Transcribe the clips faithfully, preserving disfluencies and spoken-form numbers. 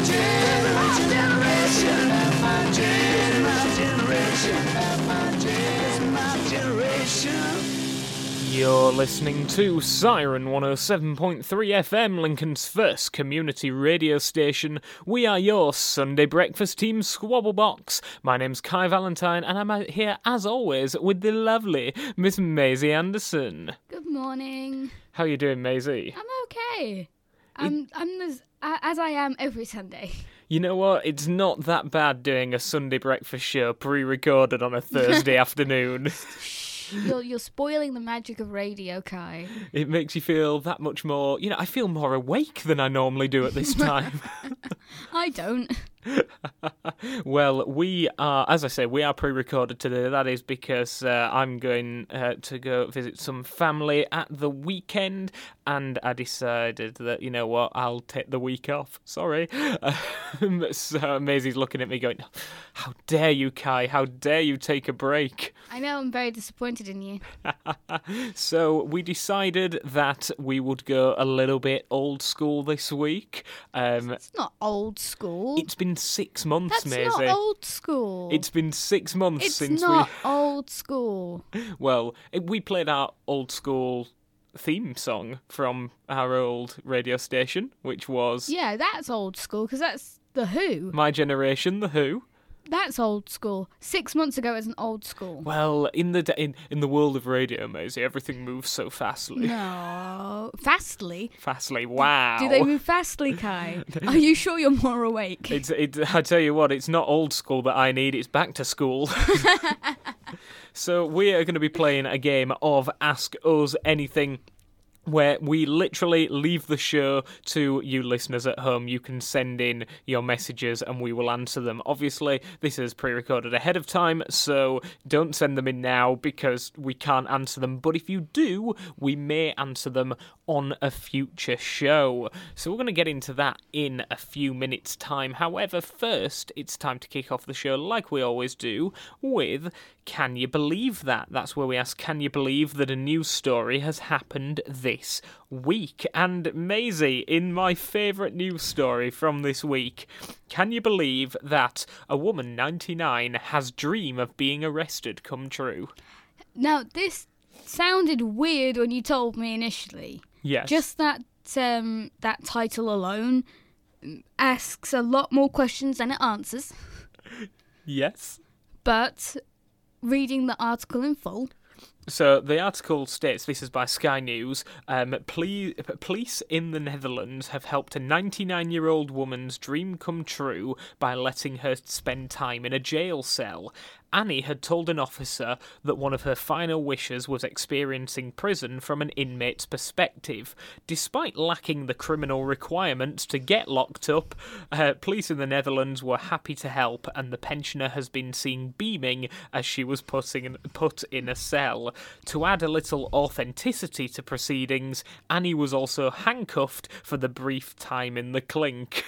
You're listening to Siren one oh seven point three F M, Lincoln's first community radio station. We are your Sunday breakfast team, Squabblebox. My name's Kai Valentine, and I'm out here, as always, with the lovely Miss Maisie Anderson. Good morning. How are you doing, Maisie? I'm okay. I'm, I'm as, as I am every Sunday. You know what? It's not that bad doing a Sunday breakfast show pre-recorded on a Thursday afternoon. You're you're spoiling the magic of radio, Kai. It makes you feel that much more, you know, I feel more awake than I normally do at this time. I don't. Well, we are, as I say, we are pre-recorded today. That is because uh, I'm going uh, to go visit some family at the weekend, and I decided that, you know what, I'll take the week off. Sorry. Um, so Maisie's looking at me going, how dare you, Kai? How dare you take a break? I know, I'm very disappointed in you. So we decided that we would go a little bit old school this week. Um, It's not old school. it's been six months, That's Maisie. not old school. It's been six months It's since not old school. we... Well, it, we played our old school theme song from our old radio station, which was Yeah, that's old school, because that's The Who. My Generation, The Who. That's old school. Six months ago isn't old school. Well, in the in, in the world of radio, Maisie, everything moves so fastly. No. Fastly? Fastly, wow. Do they move fastly, Kai? Are you sure you're more awake? It's, it, I tell you what, it's not old school that I need, it's back to school. So we are going to be playing a game of Ask Us Anything, where we literally leave the show to you listeners at home. You can send in your messages and we will answer them. Obviously, this is pre-recorded ahead of time, so don't send them in now because we can't answer them. But if you do, we may answer them on a future show. So we're going to get into that in a few minutes' time. However, first, it's time to kick off the show like we always do with Can You Believe That? That's where we ask, can you believe that a news story has happened this this week? And Maisie, in my favourite news story from this week, can you believe that a woman ninety-nine has dream of being arrested come true? Now, this sounded weird when you told me initially. Yes. Just that um, that title alone asks a lot more questions than it answers. Yes. But reading the article in full... So the article states, this is by Sky News, um, police, police in the Netherlands have helped a ninety-nine-year-old woman's dream come true by letting her spend time in a jail cell. Annie had told an officer that one of her final wishes was experiencing prison from an inmate's perspective. Despite lacking the criminal requirements to get locked up, uh, police in the Netherlands were happy to help, and the pensioner has been seen beaming as she was putting, put in a cell. To add a little authenticity to proceedings, Annie was also handcuffed for the brief time in the clink.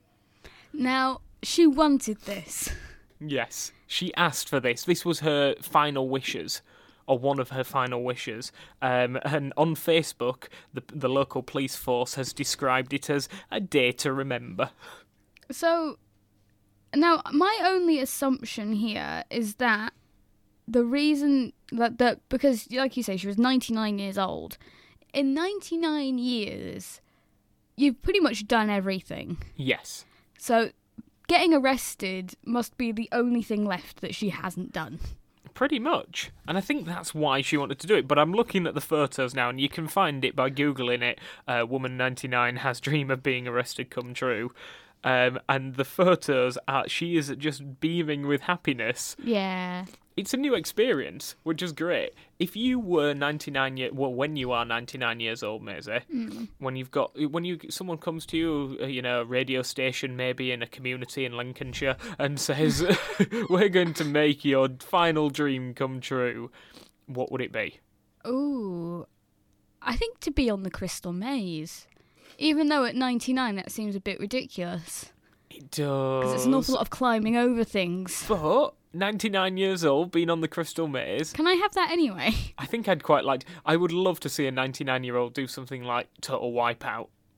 Now, she wanted this. Yes, she asked for this. This was her final wishes, or one of her final wishes. Um, and on Facebook, the the local police force has described it as a day to remember. So, now, my only assumption here is that the reason that, that because, like you say, she was ninety-nine years old. In ninety-nine years, you've pretty much done everything. Yes. So, getting arrested must be the only thing left that she hasn't done. Pretty much. And I think that's why she wanted to do it. But I'm looking at the photos now, and you can find it by Googling it. Uh, woman ninety-nine has dream of being arrested come true. Um, and the photos are, she is just beaming with happiness. Yeah. It's a new experience, which is great. If you were ninety-nine years, well, when you are ninety-nine years old, Maisie, Mm. when you've got, when you, someone comes to you, uh, you know, a radio station maybe in a community in Lincolnshire, and says, "We're going to make your final dream come true," what would it be? Ooh. I think to be on the Crystal Maze. Even though at ninety-nine that seems a bit ridiculous. It does. Because it's an awful lot of climbing over things. But ninety-nine years old, being on the Crystal Maze. Can I have that anyway? I think I'd quite like. I would love to see a ninety-nine-year-old do something like Total Wipeout.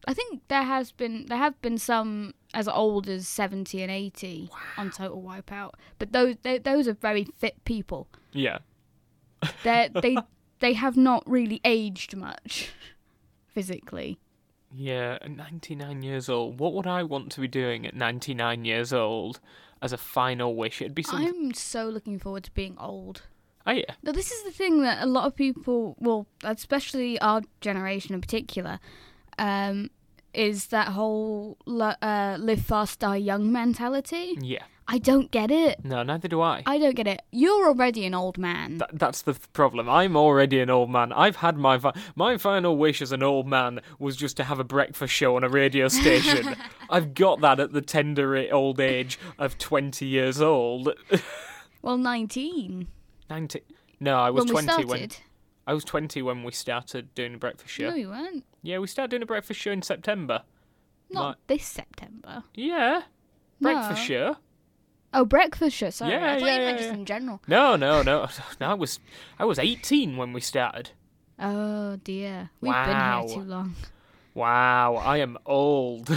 I think there has been there have been some as old as seventy and eighty wow. on Total Wipeout, but those they, those are very fit people. Yeah. They they they have not really aged much physically. Yeah, at ninety-nine years old. What would I want to be doing at ninety-nine years old as a final wish? It'd be something... I'm so looking forward to being old. Oh, yeah. Now, this is the thing that a lot of people, well, especially our generation in particular, um, is that whole uh, live fast, die young mentality. Yeah. I don't get it. No, neither do I. I don't get it. You're already an old man. Th- that's the th- problem. I'm already an old man. I've had my... Fi- my final wish as an old man was just to have a breakfast show on a radio station. I've got that at the tender old age of twenty years old. Well, nineteen. nineteen. No, I was when twenty we when... I was twenty when we started doing a breakfast show. No, you weren't. Yeah, we started doing a breakfast show in September. Not like... this September. Yeah. Breakfast No. show. Oh, breakfast show. Sorry, Yeah, I thought yeah, you meant yeah, just yeah. in general. No, no, no. No, I was I was eighteen when we started. Oh dear, we've Wow. been here too long. Wow, I am old.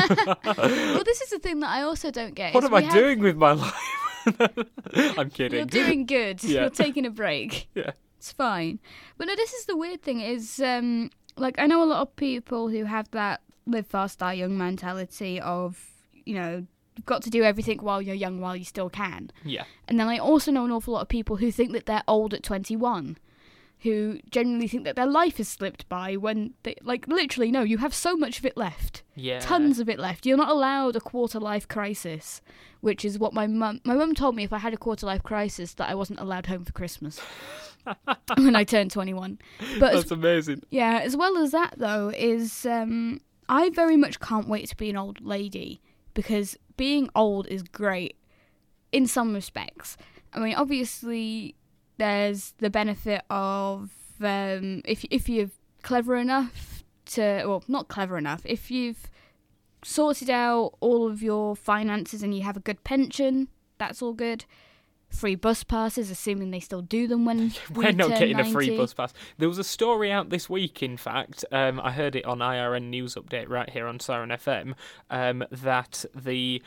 Well, this is the thing that I also don't get. What is am I we have- doing with my life? I'm kidding. You're doing good. Yeah. You're taking a break. Yeah. It's fine. But no, this is the weird thing is, um, like, I know a lot of people who have that live fast, die young mentality of, you know, you've got to do everything while you're young while you still can. Yeah. And then I also know an awful lot of people who think that they're old at twenty-one, who genuinely think that their life has slipped by when, they, like, literally, no, you have so much of it left. Yeah. Tons of it left. You're not allowed a quarter life crisis, which is what my mum... My mum told me if I had a quarter life crisis that I wasn't allowed home for Christmas when I turned twenty-one. But That's as, amazing. yeah, as well as that, though, is um, I very much can't wait to be an old lady because being old is great in some respects. I mean, obviously, there's the benefit of um, if if you're clever enough to, well, not clever enough, if you've sorted out all of your finances and you have a good pension, that's all good. Free bus passes, assuming they still do them when We're we not turn getting ninety. a free bus pass. There was a story out this week, in fact. Um, I heard it on I R N News Update right here on Siren F M. Um, that the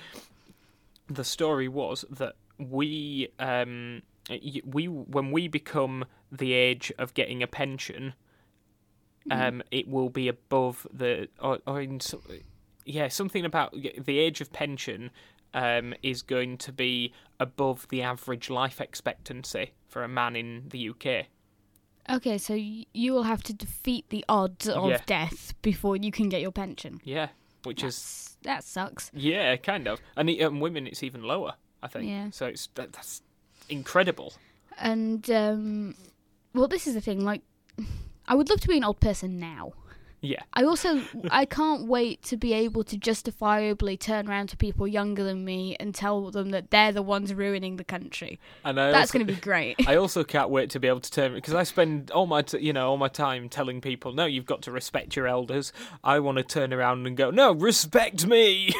the story was that we um, we when we become the age of getting a pension, um, mm. it will be above the or, or in, yeah something about the age of pension. Um, is going to be above the average life expectancy for a man in the U K. Okay, so y- you will have to defeat the odds of Yeah. death before you can get your pension. Yeah, which That's, is that sucks. yeah, kind of. And the, um, women, it's even lower, I think. Yeah. So it's that, that's incredible. And um, well, this is the thing. Like, I would love to be an old person now. Yeah. I also I can't wait to be able to justifiably turn around to people younger than me and tell them that they're the ones ruining the country. And I That's also, going to be great. I also can't wait to be able to turn because I spend all my t- you know all my time telling people, no, you've got to respect your elders. I want to turn around and go, no, respect me.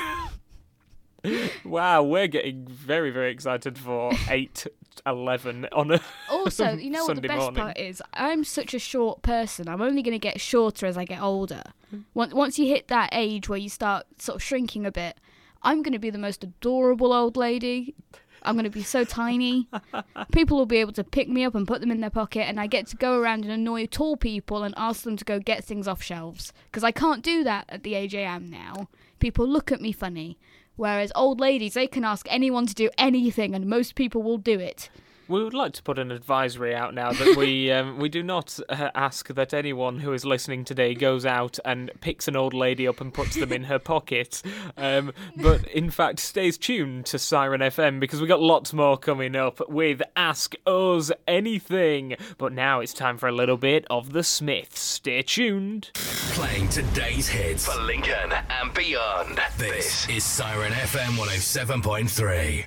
Wow, we're getting very very excited for eight eleven on a Also, you know what the Sunday best morning. part is? I'm such a short person. I'm only going to get shorter as I get older. Once once you hit that age where you start sort of shrinking a bit, I'm going to be the most adorable old lady. I'm going to be so tiny. People will be able to pick me up and put them in their pocket, and I get to go around and annoy tall people and ask them to go get things off shelves. Because I can't do that at the age I am now. People look at me funny. Whereas old ladies, they can ask anyone to do anything, and most people will do it. We would like to put an advisory out now that we um, we do not uh, ask that anyone who is listening today goes out and picks an old lady up and puts them in her pocket. Um, but in fact, stays tuned to Siren F M because we got lots more coming up with Ask Us Anything. But now it's time for a little bit of the Smiths. Stay tuned. Playing today's hits for Lincoln and beyond. This is Siren F M one oh seven point three.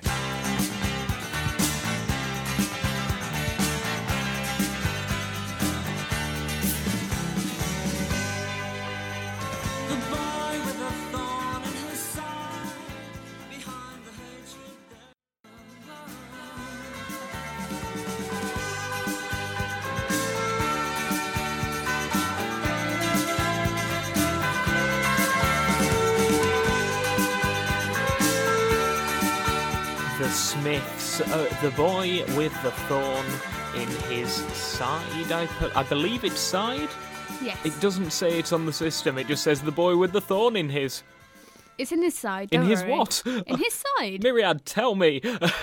Smith's uh, The Boy with the Thorn in His Side, I, put, I believe it's side? Yes. It doesn't say it's on the system, it just says The Boy with the Thorn in His. It's in his side, In don't his worry. what? In his side. Myriad, tell me.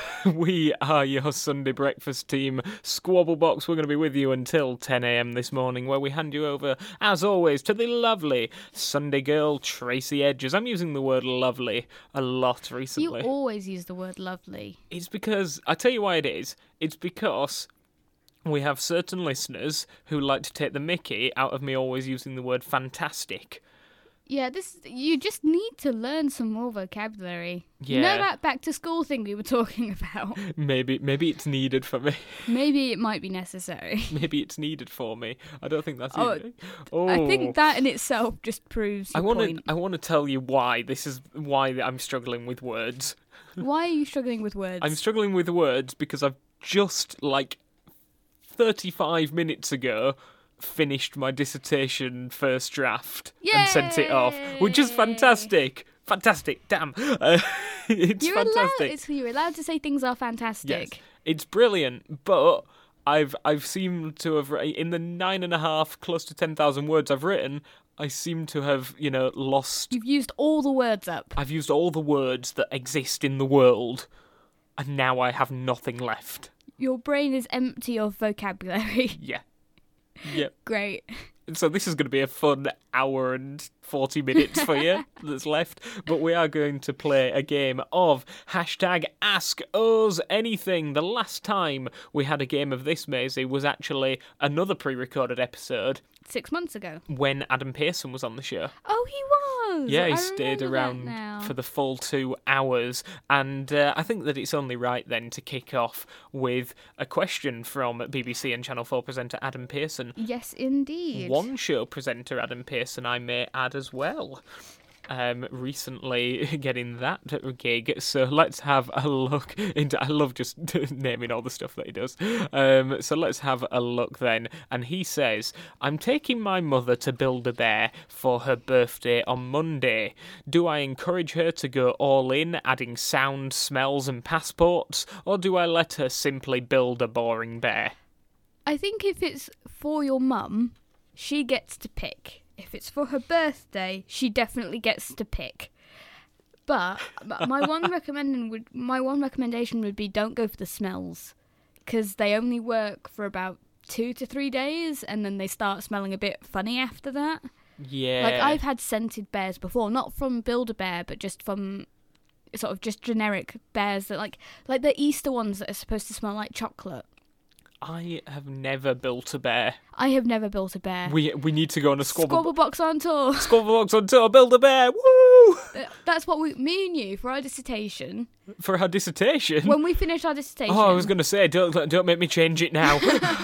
We are your Sunday breakfast team. Squabblebox, we're going to be with you until ten a.m. this morning, where we hand you over, as always, to the lovely Sunday girl, Tracy Edges. I'm using the word lovely a lot You recently. always use the word lovely. It's because, I tell you why it is. It's because we have certain listeners who like to take the mickey out of me always using the word fantastic. Yeah, this you just need to learn some more vocabulary. You Yeah. know that back to school thing we were talking about? Maybe, maybe it's needed for me. Maybe it might be necessary. Maybe it's needed for me. I don't think that's Oh, it. Oh, I think that in itself just proves I your want to. point. I want to tell you why this is why I'm struggling with words. Why are you struggling with words? I'm struggling with words because I've just like thirty-five minutes ago finished my dissertation first draft and sent it off, which is Yay! fantastic. Fantastic, damn. Uh, it's You're allowed. fantastic. It's, you're allowed to say things are fantastic. Yes, it's brilliant, but I've I've seemed to have in the nine and a half, close to ten thousand words I've written, I seem to have you know lost. You've used all the words up. I've used all the words that exist in the world, and now I have nothing left. Your brain is empty of vocabulary. Yeah, yeah. Great. So this is going to be a fun hour and forty minutes for you that's left. But we are going to play a game of hashtag Ask Us Anything. The last time we had a game of this, Maisie, was actually another pre-recorded episode Six months ago. when Adam Pearson was on the show. Oh, he was. Yeah, he I stayed remember that around now. for the full two hours. And uh, I think that it's only right then to kick off with a question from B B C and Channel four presenter Adam Pearson. Yes, indeed. One show presenter, Adam Pearson, I may add as well. Um, recently getting that gig, so let's have a look into. I love just naming all the stuff that he does. Um, so let's have a look then. And he says, "I'm taking my mother to Build-A-Bear for her birthday on Monday. Do I encourage her to go all in, adding sound, smells, and passports, or do I let her simply build a boring bear?" I think if it's for your mum, she gets to pick. If it's for her birthday, she definitely gets to pick. But my one recommendation would my one recommendation would be don't go for the smells, because they only work for about two to three days, and then they start smelling a bit funny after that. Yeah. Like I've had scented bears before, not from Build-A-Bear, but just from sort of just generic bears that like like the Easter ones that are supposed to smell like chocolate. I have never built a bear. I have never built a bear. We we need to go on a squabble. Squabble box on tour. Squabblebox on tour, build a bear, woo! Uh, That's what we, me and you, for our dissertation. For our dissertation. When we finish our dissertation. Oh, I was going to say, don't don't make me change it now.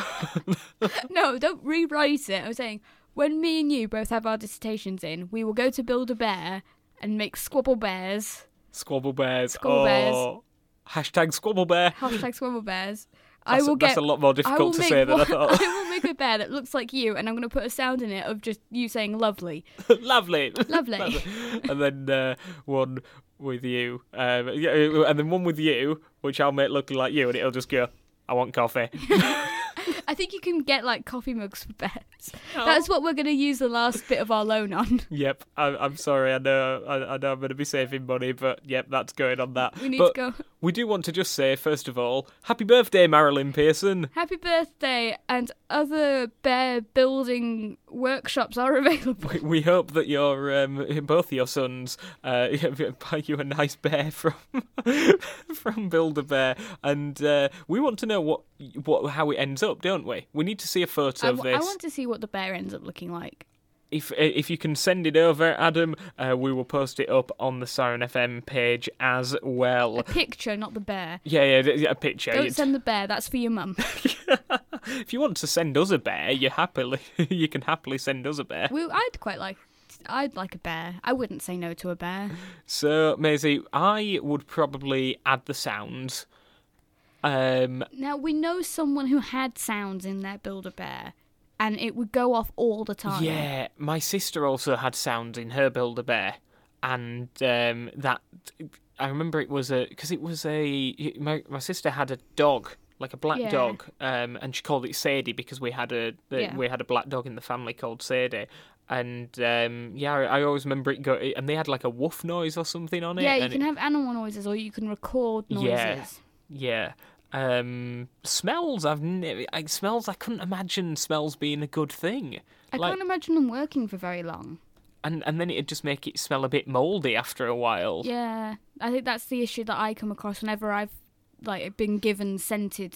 No, don't rewrite it. I was saying, when me and you both have our dissertations in, we will go to Build-A-Bear and make squabble bears. Squabble bears. Squabble oh. bears. Hashtag squabble bear. Hashtag squabble bears. I That's, will that's get. a lot more I will difficult to make say than I one, thought. I will make a bear that looks like you, and I'm going to put a sound in it of just you saying lovely. Lovely. Lovely. And then uh, one with you. Um, yeah, and then one with you, which I'll make look like you, and it'll just go, I want coffee. I think you can get like coffee mugs for bears. That's what we're going to use the last bit of our loan on. Yep, I, I'm sorry. I know, I, I know, I'm going to be saving money, but yep, that's going on that. We need but to go. We do want to just say, first of all, happy birthday, Marilyn Pearson. Happy birthday, and other bear building workshops are available. We, we hope that your um, both your sons uh, buy you a nice bear from from Build-A-Bear, and uh, we want to know what what how it ends up, don't we? We need to see a photo I, of w- this. I want to see what the bear ends up looking like. If if you can send it over, Adam, uh, we will post it up on the Siren F M page as well. A picture, not the bear. Yeah, yeah, d- yeah, a picture. Don't You'd- send the bear, that's for your mum. If you want to send us a bear, you happily you can happily send us a bear. We, I'd quite like. I'd like a bear. I wouldn't say no to a bear. So, Maisie, I would probably add the sounds. Um, Now, we know someone who had sounds in their Build-A-Bear, and it would go off all the time. yeah, my sister also had sounds in her Build-A-Bear, and um, that I remember it was a because it was a my my sister had a dog, like a black Yeah. dog, um, and she called it Sadie because we had a the, Yeah. we had a black dog in the family called Sadie. And um, yeah, I I always remember it go, and they had like a woof noise or something on it. Yeah, you and can it, have animal noises or you can record noises. Yeah. Yeah. Um, smells. I've never. I, smells. I couldn't imagine smells being a good thing. I Like, can't imagine them working for very long. and and then it'd just make it smell a bit mouldy after a while. Yeah, I think that's the issue that I come across whenever I've like been given scented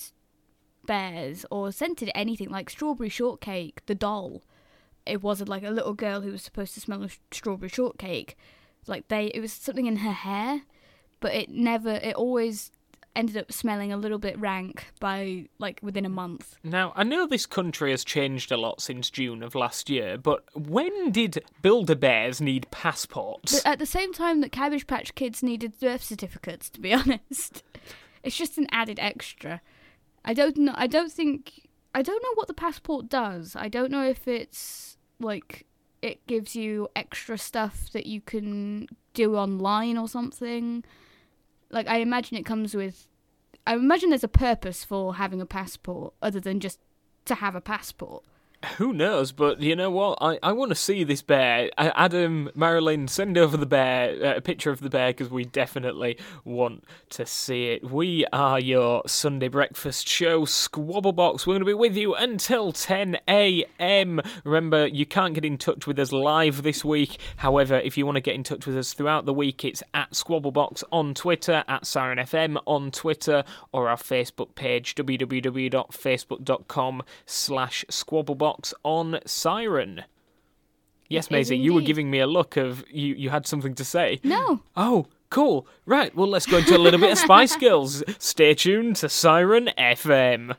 bears or scented anything like strawberry shortcake. The doll, it was like a little girl who was supposed to smell of strawberry shortcake. Like they, it was something in her hair, but it never. It always ended up smelling a little bit rank by like within a month. Now, I know this country has changed a lot since June of last year, but when did Build-A-Bears need passports? But at the same time that Cabbage Patch Kids needed birth certificates, to be honest, it's just an added extra. I don't know. I don't think. I don't know what the passport does. I don't know if it's like it gives you extra stuff that you can do online or something. Like I imagine it comes with. I imagine there's a purpose for having a passport other than just to have a passport. Who knows, but you know what? I, I want to see this bear. Uh, Adam, Marilyn, send over the bear, uh, a picture of the bear, because we definitely want to see it. We are your Sunday breakfast show, Squabblebox. We're going to be with you until ten a.m. Remember, you can't get in touch with us live this week. However, if you want to get in touch with us throughout the week, it's at Squabblebox on Twitter, at Siren F M on Twitter, or our Facebook page, www.facebook.com slash Squabblebox. On Siren. Yes, It is Maisie, you were indeed. giving me a look of you, you had something to say. No. Oh, cool. Right, well, let's go into a little bit of Spice Girls. Stay tuned to Siren F M.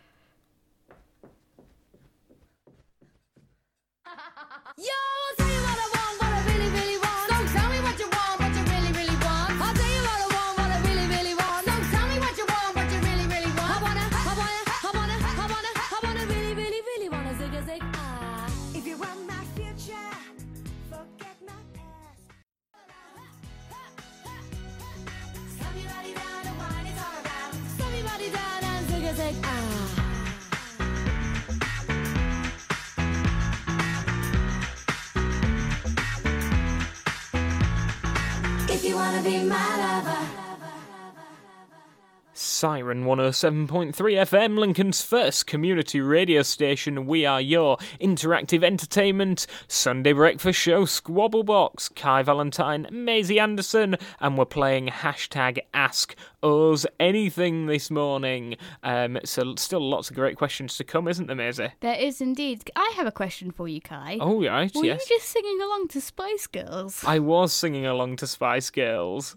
Yo, I'll tell you what I want, what I really, really want. So tell me what you want, what you really, really want. I'll tell you what I want, what I really, really want. So tell me what you want, what you really, really want. I wanna, I wanna, I wanna, I wanna, I wanna really, really, really wanna zig a zig ah. If you want my future, forget my past. Slam your body down and wine is all around. Slam your body down and zig a zig ah. If you wanna be my lover. Siren one oh seven point three F M, Lincoln's first community radio station. We are your interactive entertainment Sunday breakfast show, Squabblebox. Kai Valentine, Maisie Anderson, and we're playing hashtag Ask Us Anything this morning. Um, so still lots of great questions to come, isn't there, Maisie? There is indeed. I have a question for you, Kai. Oh, right, Were yes. you just singing along to Spice Girls? I was singing along to Spice Girls.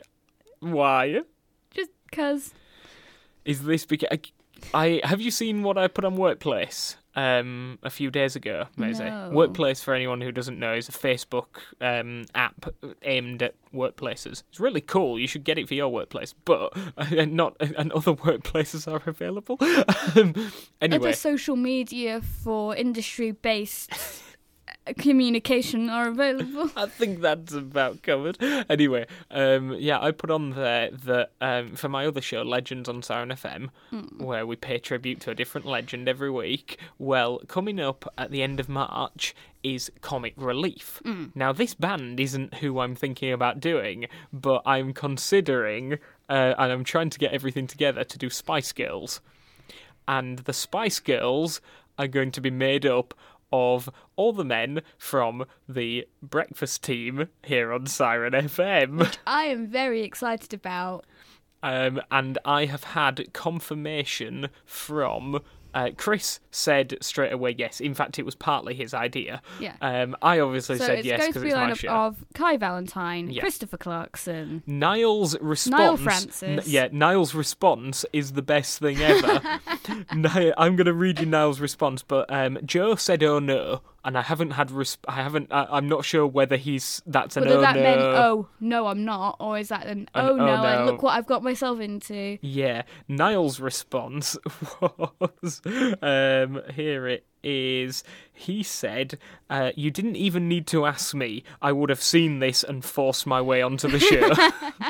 Why? Just because. Is this because I, I have you seen what I put on Workplace um a few days ago, Maisie? No. Workplace, for anyone who doesn't know, is a Facebook um app aimed at workplaces. It's really cool. You should get it for your workplace, but uh, not and other workplaces are available. um, anyway, Other social media for industry-based communication are available. I think that's about covered. Anyway, um, yeah, I put on there that um, for my other show, Legends on Siren F M, Mm. where we pay tribute to a different legend every week. Well, coming up at the end of March is Comic Relief. Mm. Now, this band isn't who I'm thinking about doing, but I'm considering, uh, and I'm trying to get everything together to do Spice Girls. And the Spice Girls are going to be made up of all the men from the breakfast team here on Siren F M. I am very excited about. Um, and I have had confirmation from uh, Chris said straight away yes. In fact, it was partly his idea. Yeah. Um, I obviously So said it's yes going because to be it's a my lineup show. of Kai Valentine, Yeah. Christopher Clarkson. Niall's response. Niall Francis. N- yeah, Niall's response is the best thing ever. Ni- I'm going to read you Niall's response, but um, Joe said, "Oh no," and I haven't had. Resp- I haven't. I- I'm not sure whether he's. That's an Whether oh that no. meant, oh, no, I'm not, or is that an, An oh, no, oh, like, no. look what I've got myself into. Yeah, Niall's response was, um, here it is. He said, uh, "You didn't even need to ask me. I would have seen this and forced my way onto the show."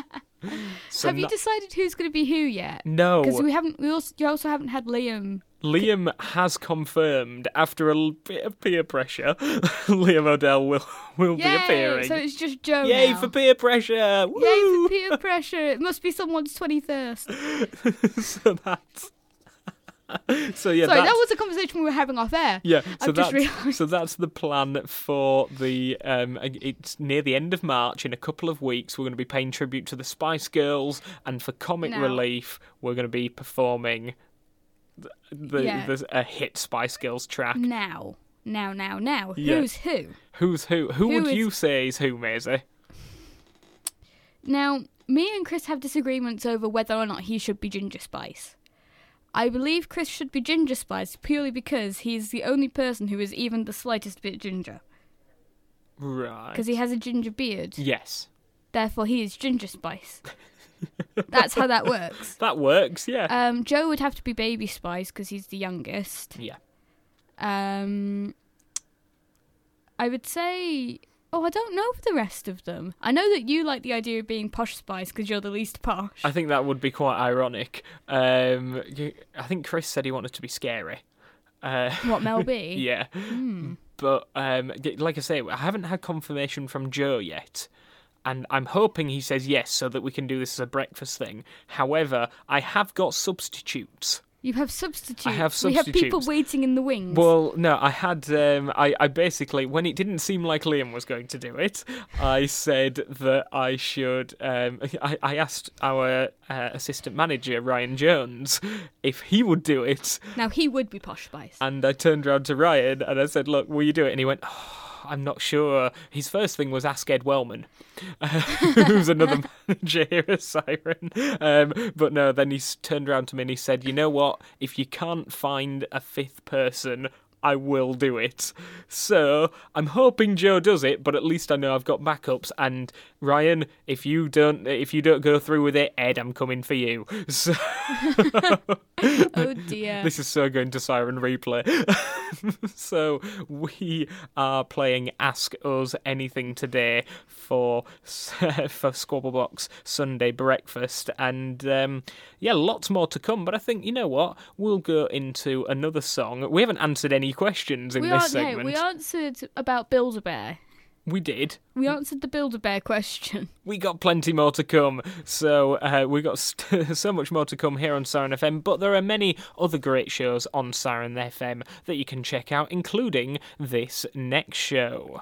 So have you not- decided who's going to be who yet? No. Because we haven't. We also you also haven't had Liam. Liam has confirmed after a l- bit of peer pressure, Liam O'Dell will will be Yay! appearing. So it's just Joe Yay now. for peer pressure! Woo! Yay for peer pressure! It must be someone's twenty-first. So that's so yeah. Sorry, that's, that was a conversation we were having off air. yeah. So I've that's just realised. so that's the plan for the. Um, it's near the end of March. In a couple of weeks, we're going to be paying tribute to the Spice Girls, and for comic No. relief, we're going to be performing the, the, Yeah. the a hit Spice Girls track. Now, now, now, now. Yeah. Who's who? Who's who? Who, Who would is- you say is who, Maisie? Now, me and Chris have disagreements over whether or not he should be Ginger Spice. I believe Chris should be Ginger Spice purely because he's the only person who is even the slightest bit ginger. Right. Because he has a ginger beard. Yes. Therefore, he is Ginger Spice. That's how that works. That works, yeah. Um, Joe would have to be Baby Spice because he's the youngest. yeah. Um, I would say... Oh, I don't know for the rest of them. I know that you like the idea of being Posh Spice because you're the least posh. I think that would be quite ironic. Um, you- I think Chris said he wanted to be scary. Uh, What, Mel B? yeah. But, um, y- like I say, I haven't had confirmation from Joe yet. And I'm hoping he says yes so that we can do this as a breakfast thing. However, I have got substitutes. You have substitutes. I have We have people substitutes. waiting in the wings. Well, no, I had, um, I, I basically, when it didn't seem like Liam was going to do it, I said that I should, um, I, I asked our uh, assistant manager, Ryan Jones, if he would do it. Now, he would be Posh Spice. And I turned around to Ryan and I said, look, will you do it? And he went, oh, I'm not sure. His first thing was ask Ed Wellman, uh, who's another manager here at Siren. Um, but no, then he s- turned around to me and he said, you know what? If you can't find a fifth person, I will do it. So I'm hoping Joe does it, but at least I know I've got backups. And Ryan, if you don't, if you don't go through with it, Ed, I'm coming for you. So Oh, dear. this is so going to Siren Replay. So we are playing Ask Us Anything today for for Squabblebox Sunday breakfast, and um, yeah, lots more to come. But I think you know what, we'll go into another song. We haven't answered any questions in we, this aren't, hey, segment. we answered about Build-A-Bear. We did. We answered the Build-A-Bear question. We got plenty more to come, so uh, we got st- so much more to come here on Siren F M, but there are many other great shows on Siren F M that you can check out, including this next show.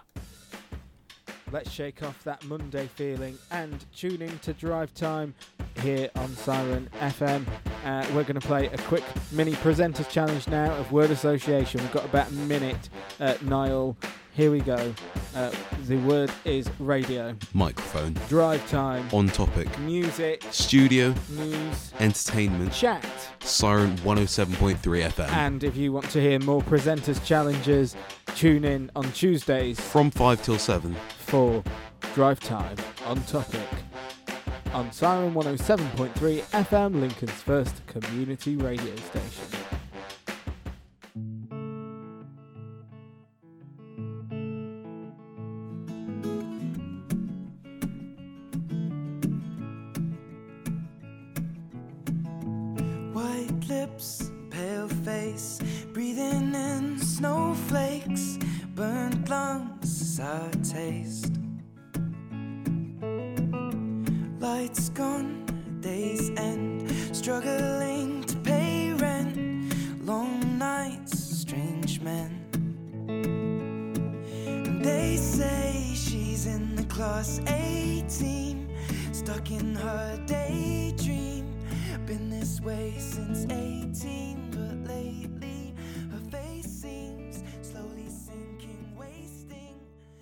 Let's shake off that Monday feeling and tune in to Drive Time here on Siren F M. Uh, we're going to play a quick mini presenters challenge now of word association. We've got about a minute. Uh, Niall, here we go. Uh, the word is radio. Microphone. Drive Time. On topic. Music. Studio. News. Entertainment. Chat. Siren one oh seven point three F M. And if you want to hear more presenters challenges, tune in on Tuesdays From five till seven. for Drive Time on Topic on Siren one oh seven point three F M, Lincoln's first community radio station. White lips, pale face, breathing in snowflakes, burnt lungs as I taste. Lights gone, days end, struggling to pay rent, long nights, strange men. And they say she's in the class A team, stuck in her daydream. Been this way since eighteen, but lately her face seems slowly sinking, wasting.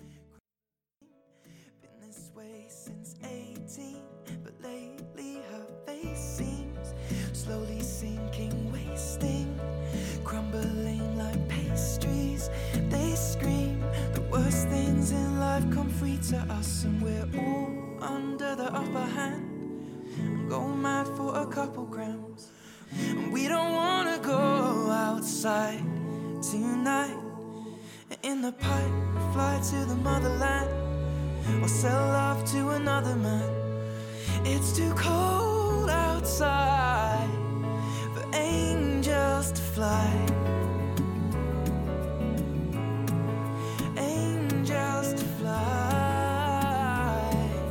Been this way since eighteen, but lately her face seems slowly sinking, wasting, crumbling like pastries. They scream the worst things in life come free to us, and we're all under the upper hand. Go mad for a couple grams, and we don't wanna go outside tonight. In the pipe, fly to the motherland, or sell love to another man. It's too cold outside for angels to fly. Angels to fly.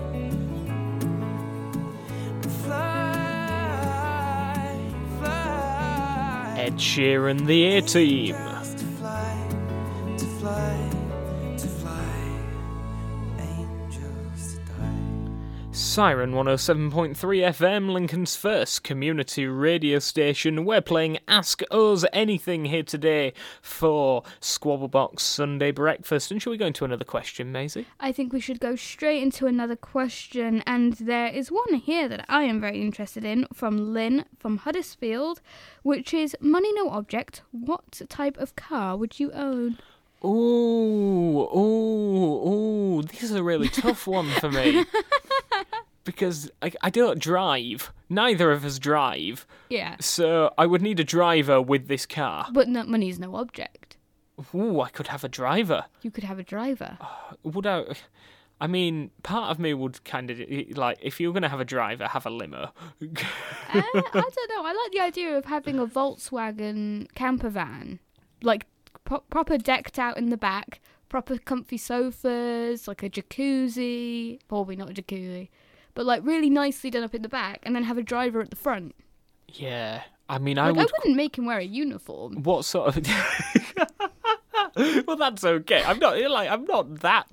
Fly, fly. Ed Sheeran, the A-Team. Angels to fly, to fly, to fly. Angels to die. Siren one oh seven point three F M, Lincoln's first community radio station. We're playing Ask Us Anything here today for Squabblebox Sunday Breakfast. And shall we go into another question, Maisie? I think we should go straight into another question, and there is one here that I am very interested in from Lynn from Huddersfield, which is money no object. What type of car would you own? Ooh, ooh, ooh. This is a really tough one for me. Because I, I don't drive. Neither of us drive. Yeah, So I would need a driver with this car. but no, money is no object. Ooh, I could have a driver. You could have a driver. Would I? I mean, part of me would kind of like, if you're going to have a driver, have a limo. uh, I don't know. I like the idea of having a Volkswagen camper van, like pro- proper decked out in the back, proper comfy sofas, like a jacuzzi. Probably not a jacuzzi, but like really nicely done up in the back, and then have a driver at the front. Yeah. I mean, I Like, would. I wouldn't make him wear a uniform. What sort of? Well, that's okay. I'm not like I'm not that.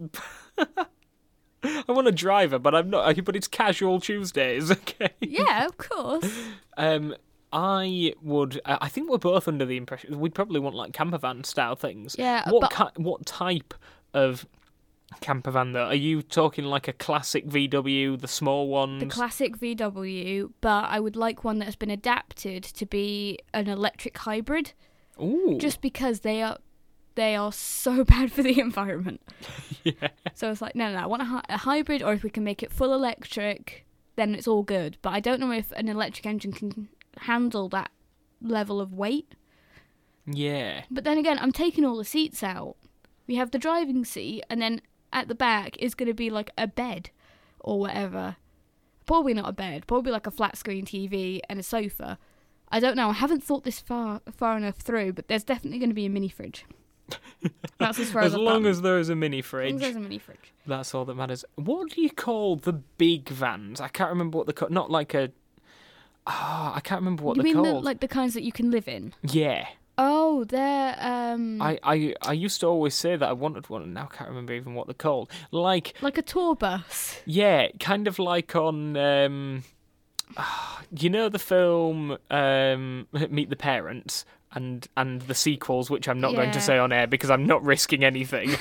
I want a driver, but I'm not. But it's casual Tuesdays, okay? Yeah, of course. Um, I would. I I think we're both under the impression we'd probably want like camper van style things. Yeah, What but- ki- What type of camper van though? Are you talking like a classic V W, the small ones? The classic V W, but I would like one that has been adapted to be an electric hybrid, Ooh. just because they are they are so bad for the environment. Yeah. So it's like, no, no, no, I want a, hy- a hybrid, or if we can make it full electric, then it's all good. But I don't know if an electric engine can handle that level of weight. Yeah. But then again, I'm taking all the seats out. We have the driving seat, and then at the back is going to be like a bed or whatever. Probably not a bed, probably like a flat screen T V and a sofa. I don't know, I haven't thought this far far enough through, but there's definitely going to be a mini fridge. That's as far as, As I've long gotten. as there is a mini As long fridge, as there's a mini fridge. that's all that matters. What do you call the big vans? I can't remember what they're called. Not like a. Ah, I can't remember what You they're mean the, called. like the kinds that you can live in? Yeah. Oh, they're um I, I, I used to always say that I wanted one, and now I can't remember even what they're called. Like, like a tour bus. yeah, kind of like on, um, you know, the film um, Meet the Parents and and the sequels, which I'm not going to Yeah. say on air because I'm not risking anything.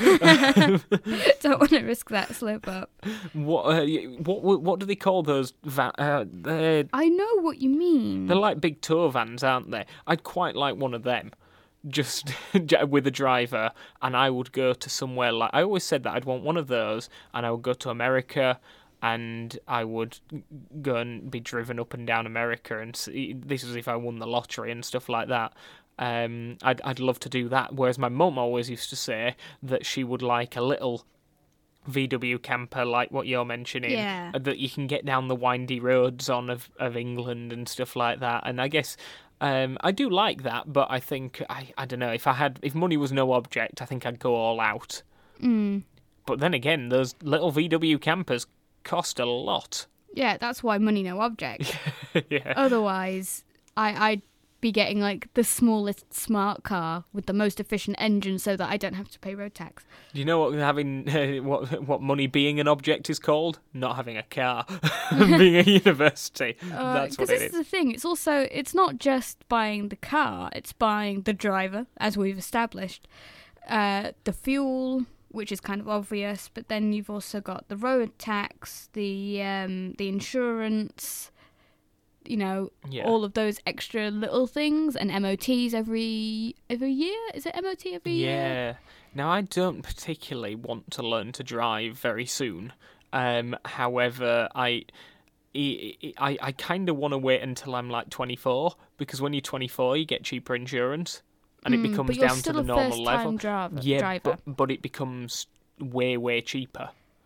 Don't want to risk that slip up. what, uh, what, what do they call those? Va- uh, they're, I know what you mean. they're like big tour vans, aren't they? I'd quite like one of them. Just with a driver, and I would go to somewhere like I always said that I'd want one of those, and I would go to America, and I would go and be driven up and down America, and see, this is if I won the lottery and stuff like that. Um, I'd I'd love to do that. Whereas my mum always used to say that she would like a little V W camper like what you're mentioning, Yeah. that you can get down the windy roads on of, of England and stuff like that. And I guess um, I do like that, but I think I, I don't know if I had if money was no object, I think I'd go all out. Mm. But then again, those little V W campers cost a lot. Yeah, that's why money no object. Yeah. Otherwise, I, I'd be getting like the smallest smart car with the most efficient engine so that I don't have to pay road tax. Do you know what having uh, what what money being an object is called? Not having a car, being a university. Uh, That's what 'cause it this is. is the thing. It's also it's not just buying the car. It's buying the driver, as we've established, uh, the fuel, which is kind of obvious. But then you've also got the road tax, the um, the insurance. You know, Yeah. all of those extra little things, and M O Ts every every year. Is it M O T every year? Yeah. Now, I don't particularly want to learn to drive very soon. Um, however, I, I, I, I kind of want to wait until I'm like twenty-four, because when you're twenty-four, you get cheaper insurance, and it Mm, becomes but you're down still to the a normal first-time level. driver. Yeah, driver. but but it becomes way way cheaper.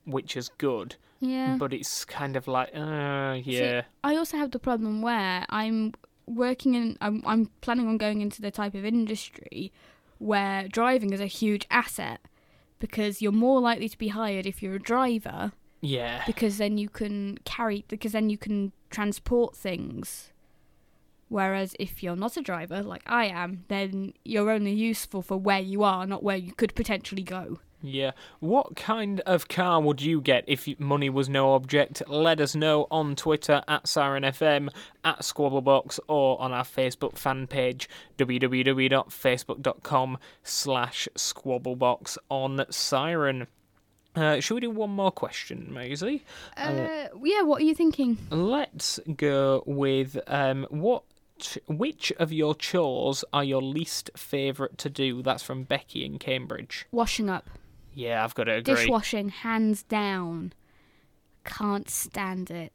which is good. Yeah. But it's kind of like, uh, yeah. See, I also have the problem where I'm working in, I'm, I'm planning on going into the type of industry where driving is a huge asset because you're more likely to be hired if you're a driver Yeah. because then you can carry, because then you can transport things. Whereas if you're not a driver, like I am, then you're only useful for where you are, not where you could potentially go. Yeah. What kind of car would you get if money was no object? Let us know on Twitter at Siren F M, at Squabblebox, or on our Facebook fan page, www.facebook.com slash Squabblebox on Siren. Uh, should we do one more question, Maisie? Uh, yeah, what are you thinking? Let's go with um, what. Which of your chores are your least favourite to do? That's from Becky in Cambridge. Washing up. Yeah, I've got to agree. Dishwashing, hands down. Can't stand it.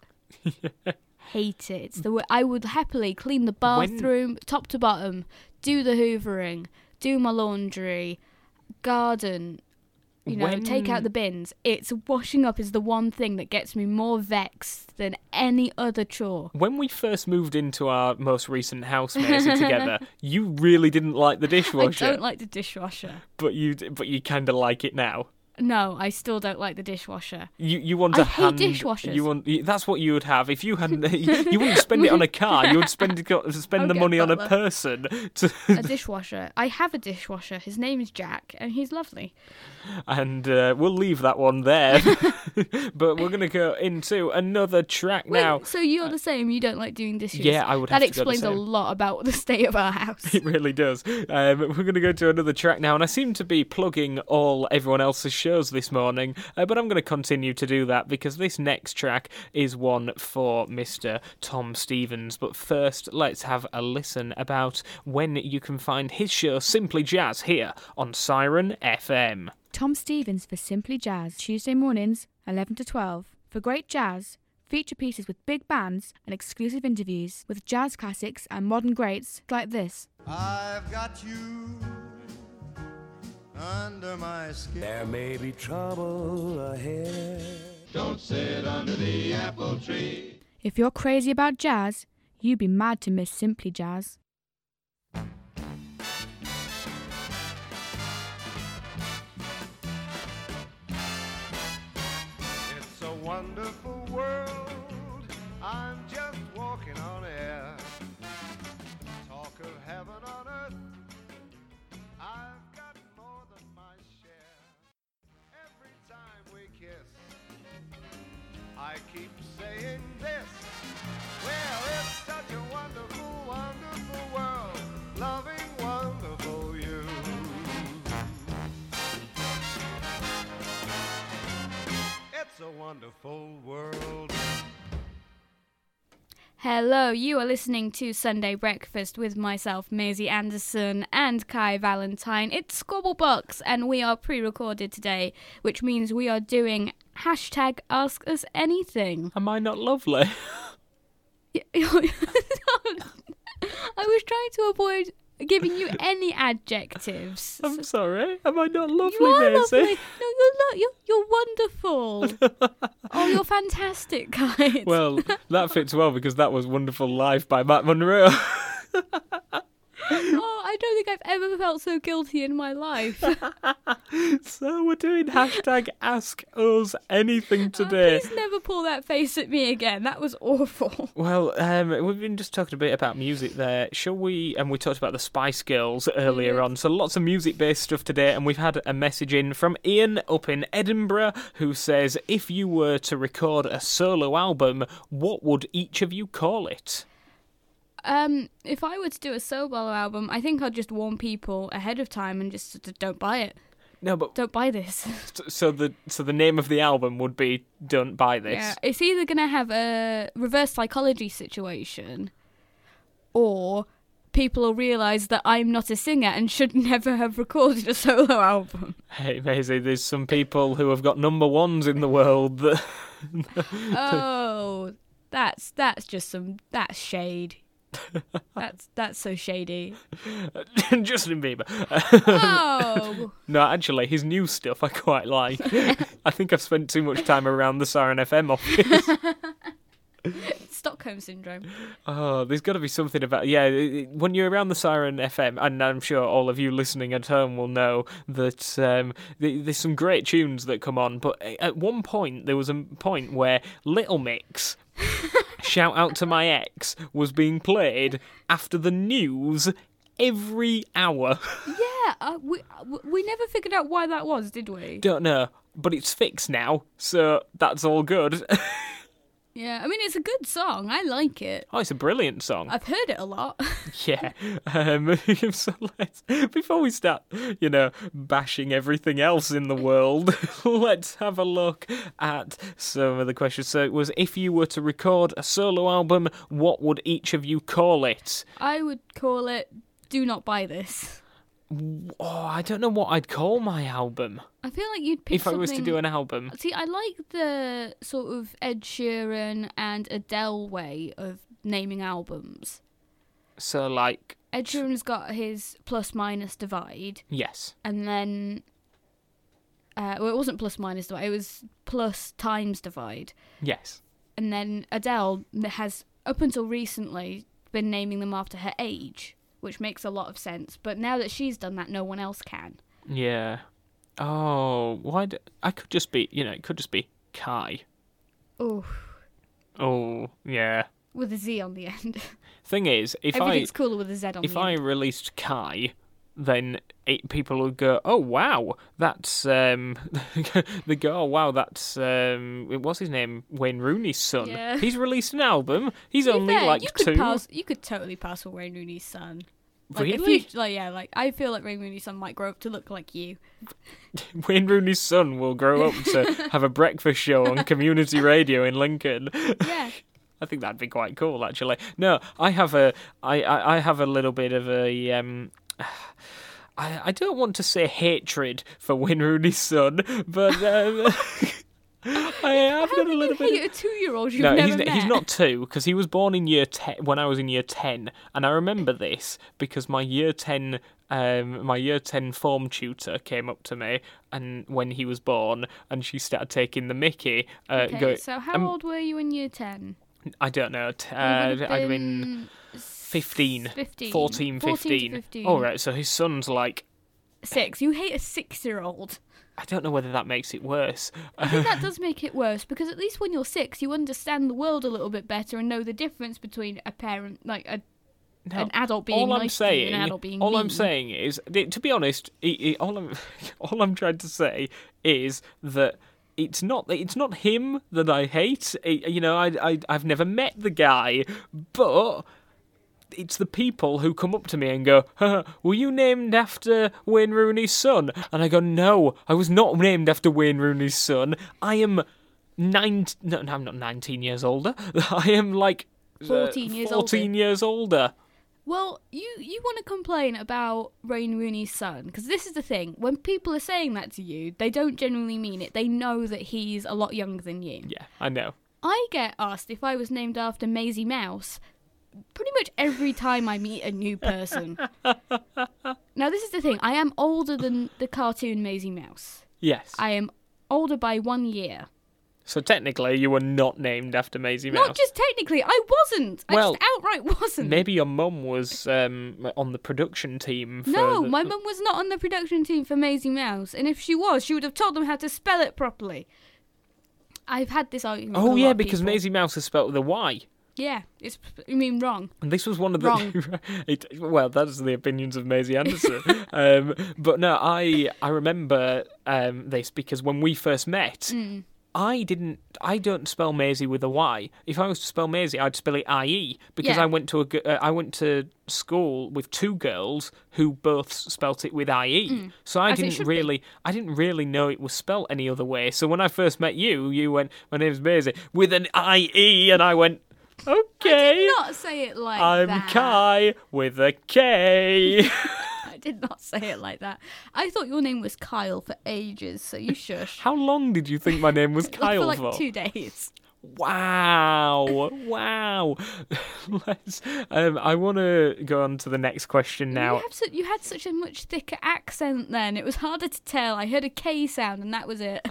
Hate it. It's the way I would happily clean the bathroom, top to bottom, do the hoovering, do my laundry, garden, you know, When- take out the bins. It's washing up is the one thing that gets me more vexed than any other chore. When we first moved into our most recent house, Maisie, together, you really didn't like the dishwasher, I don't like the dishwasher. but you but you kind of like it now. No, I still don't like the dishwasher. You you want I a hate hand. dishwashers. You want you- that's what you would have if you hadn't. You, you wouldn't spend it on a car. You would spend it- spend I'll the get a money on a butler. person. To, A dishwasher. I have a dishwasher. His name is Jack, and he's lovely. and uh, we'll leave that one there. But we're gonna go into another track Wait, now. so you're the same. You don't like doing dishes. Yeah, I would That have to go the explains a same. lot about the state of our house. It really does. Um, we're going to go to another track now, and I seem to be plugging all everyone else's shows this morning, uh, but I'm going to continue to do that because this next track is one for Mister Tom Stevens. But first, let's have a listen about when you can find his show Simply Jazz here on Siren F M. Tom Stevens for Simply Jazz, Tuesday mornings, eleven to twelve. For great jazz, feature pieces with big bands and exclusive interviews with jazz classics and modern greats like this. I've got you under my skin. There may be trouble ahead. Don't sit under the apple tree. If you're crazy about jazz, you'd be mad to miss Simply Jazz. It's a wonderful world. I'm just walking on air. Talk of heaven on earth. I've got more than my share. Every time we kiss, I keep saying this. Well, it's such a wonderful, wonderful world. Loving wonderful you. It's a wonderful world. Hello, you are listening to Sunday Breakfast with myself, Maisie Anderson, and Kai Valentine. It's Squabblebox, and we are pre-recorded today, which means we are doing hashtag Ask Us Anything. Am I not lovely? I was trying to avoid giving you any adjectives. I'm sorry. Am I not lovely, You are Maisie? lovely. No, you're lo- you're you're wonderful. Oh, you're fantastic, guys. Well, that fits well because that was Wonderful Life by Matt Monroe. Oh, I don't think I've ever felt so guilty in my life. So we're doing hashtag Ask Us Anything Oh, today. please never pull that face at me again. That was awful. Well, um, we've been just talking a bit about music there. Shall we? And we talked about the Spice Girls earlier did. on. So lots of music-based stuff today. And we've had a message in from Ian up in Edinburgh who says, if you were to record a solo album, what would each of you call it? Um, if I were to do a solo album, I think I'd just warn people ahead of time and just sort of don't buy it. No, but Don't buy this. so the so the name of the album would be "Don't Buy This." Yeah, it's either going to have a reverse psychology situation, or people will realise that I'm not a singer and should never have recorded a solo album. Hey, Maisie, there's some people who have got number ones in the world that. Oh, that's that's just some that's shade. That's that's so shady. Justin Bieber. Oh. No, actually, his new stuff I quite like. I think I've spent too much time around the Siren F M office. Stockholm syndrome. Oh, there's got to be something about yeah. it- When you're around the Siren F M, and I'm sure all of you listening at home will know that um, th- there's some great tunes that come on. But at one point, there was a point where Little Mix, shout out to my ex, was being played after the news every hour. Yeah, uh, we we never figured out why that was, did we? Don't know, but it's fixed now, so that's all good. Yeah, I mean it's a good song. I like it. Oh, it's a brilliant song. I've heard it a lot. Yeah. Um, so let's, before we start, you know, bashing everything else in the world, let's have a look at some of the questions. So it was, if you were to record a solo album, what would each of you call it? I would call it "Do Not Buy This." Oh, I don't know what I'd call my album. I feel like you'd pick If I was to something- do an album. See, I like the sort of Ed Sheeran and Adele way of naming albums. So, like, Ed Sheeran's got his plus minus divide, yes. and then uh, well, it wasn't plus minus divide; it was plus times divide. Yes. And then Adele has, up until recently, been naming them after her age, which makes a lot of sense. But now that she's done that, no one else can. Yeah. Oh, why? Do, I could just be, you know, it could just be Kai. Oh, Oh, yeah. with a Z on the end. Thing is, if I Everything's cooler with a Z on if the I end. released Kai, then it, people would go, "Oh wow, that's um," they go, "Oh wow, that's um," what's his name? Wayne Rooney's son. Yeah. He's released an album. He's To be only fair, like you could two. Pass, you could totally pass for Wayne Rooney's son. Like, if Really? you, like, yeah, like I feel like Wayne Rooney's son might grow up to look like you. Wayne Rooney's son will grow up to have a breakfast show on community radio in Lincoln. Yeah. I think that'd be quite cool, actually. No, I have a, I, I, I have a little bit of a, um, I, I don't want to say hatred for Wayne Rooney's son, but um, I have How got a can little you bit. hate a two-year-old you've No, never he's met? he's not two because he was born in year ten when I was in year ten, and I remember this because my year ten. Um, my year ten form tutor came up to me and when he was born, and she started taking the mickey. Uh, Okay, go, so how um, old were you in year ten? I don't know. T- You uh, would have I'd been fifteen, fifteen. fourteen, fourteen fifteen. to fifteen. All right, so his son's like, Six. You hate a six-year-old. I don't know whether that makes it worse. I think that does make it worse because at least when you're six, you understand the world a little bit better and know the difference between a parent, like a No, an adult being all nice I'm to saying, you and an adult being all I'm mean. saying is, to be honest, it, it, all I'm, all I'm trying to say is that it's not, it's not him that I hate. It, you know, I, I, I've never met the guy, but it's the people who come up to me and go, huh, "Were you named after Wayne Rooney's son?" And I go, "No, I was not named after Wayne Rooney's son. I am nine. No, no I'm not nineteen years older. I am like." uh, fourteen years older. fourteen years older. Well, you, you want to complain about Wayne Rooney's son, because this is the thing. When people are saying that to you, they don't genuinely mean it. They know that he's a lot younger than you. Yeah, I know. I get asked if I was named after Maisie Mouse pretty much every time I meet a new person. Now, this is the thing. I am older than the cartoon Maisie Mouse. Yes. I am older by one year. So technically, you were not named after Maisie Mouse. Not just technically, I wasn't. I Well, just outright wasn't. Maybe your mum was um, on the production team. For No, the- my mum was not on the production team for Maisie Mouse, and if she was, she would have told them how to spell it properly. I've had this argument. with Oh a lot yeah, of because people. Maisie Mouse is spelled with a Y. Yeah, it's. You mean wrong? And this was one of the. Wrong. it, well, that's the opinions of Maisie Anderson. um, but no, I I remember um, this because when we first met, Mm. I didn't. I don't spell Maisie with a Y. If I was to spell Maisie, I'd spell it I E because Yeah. I went to a. g- Uh, I went to school with two girls who both spelt it with I E. Mm. So I As it didn't should be. really. I didn't really know it was spelt any other way. So when I first met you, you went, "My name's Maisie," with an I E, and I went, "Okay." I did not say it like I'm that. Kai with a K. I did not say it like that. I thought your name was Kyle for ages, so you shush. How long did you think my name was Kyle for like for? two days. Wow, wow. Let's. Um, I want to go on to the next question now. You, have su- you had such a much thicker accent then. It was harder to tell. I heard a K sound and that was it.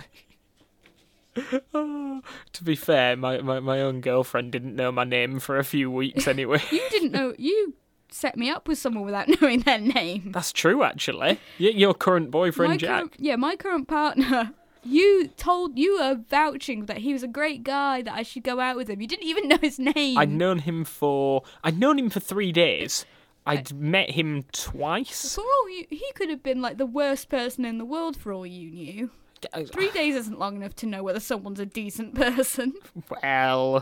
Oh, to be fair, my, my, my own girlfriend didn't know my name for a few weeks anyway. You didn't know. You set me up with someone without knowing their name. That's true, actually. Y- your current boyfriend, my Jack. Current, yeah, my current partner. You told you were vouching that he was a great guy, that I should go out with him. You didn't even know his name. I'd known him for I'd known him for three days. I'd met him twice. For all you, he could have been like the worst person in the world for all you knew. Three days isn't long enough to know whether someone's a decent person. Well,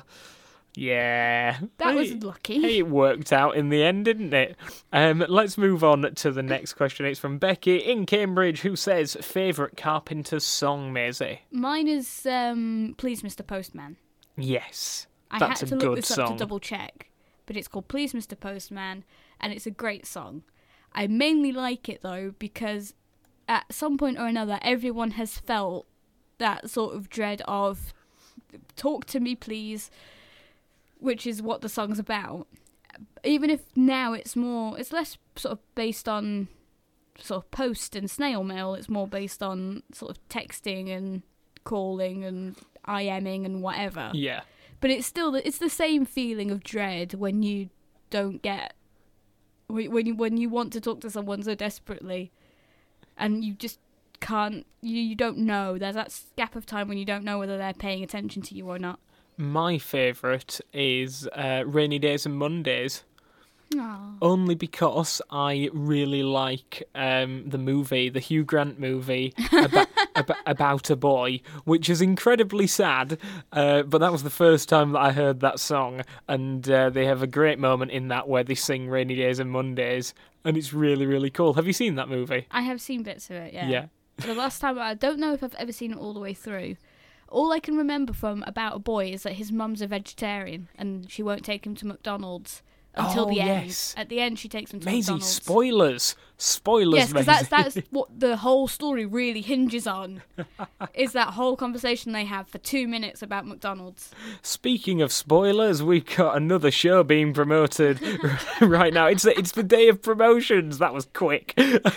yeah. That Hey, was lucky. Hey, it worked out in the end, didn't it? Um, let's move on to the next question. It's from Becky in Cambridge, who says, favourite Carpenter's song, Maisie? Mine is um, Please Mister Postman. Yes, I that's had a to good look this song. up to double check, but it's called Please Mister Postman, and it's a great song. I mainly like it though because at some point or another, everyone has felt that sort of dread of talk to me, please, which is what the song's about. Even if now it's more, it's less sort of based on sort of post and snail mail, it's more based on sort of texting and calling and IMing and whatever. Yeah. But it's still, the, it's the same feeling of dread when you don't get, when you, when you want to talk to someone so desperately and you just can't, you, you don't know. There's that gap of time when you don't know whether they're paying attention to you or not. My favourite is uh, Rainy Days and Mondays. Aww. Only because I really like um, the movie, the Hugh Grant movie about, about, about a boy, which is incredibly sad. Uh, but that was the first time that I heard that song, and uh, they have a great moment in that where they sing Rainy Days and Mondays, and it's really, really cool. Have you seen that movie? I have seen bits of it, yeah. Yeah. The last time, I don't know if I've ever seen it all the way through. All I can remember from About a Boy is that his mum's a vegetarian and she won't take him to McDonald's until Oh, the end. yes. At the end, she takes him to Maisie, McDonald's. spoilers. Spoilers, Yes, because that's, Maisie. that's what the whole story really hinges on, is that whole conversation they have for two minutes about McDonald's. Speaking of spoilers, we've got another show being promoted right now. It's the, it's the day of promotions. That was quick.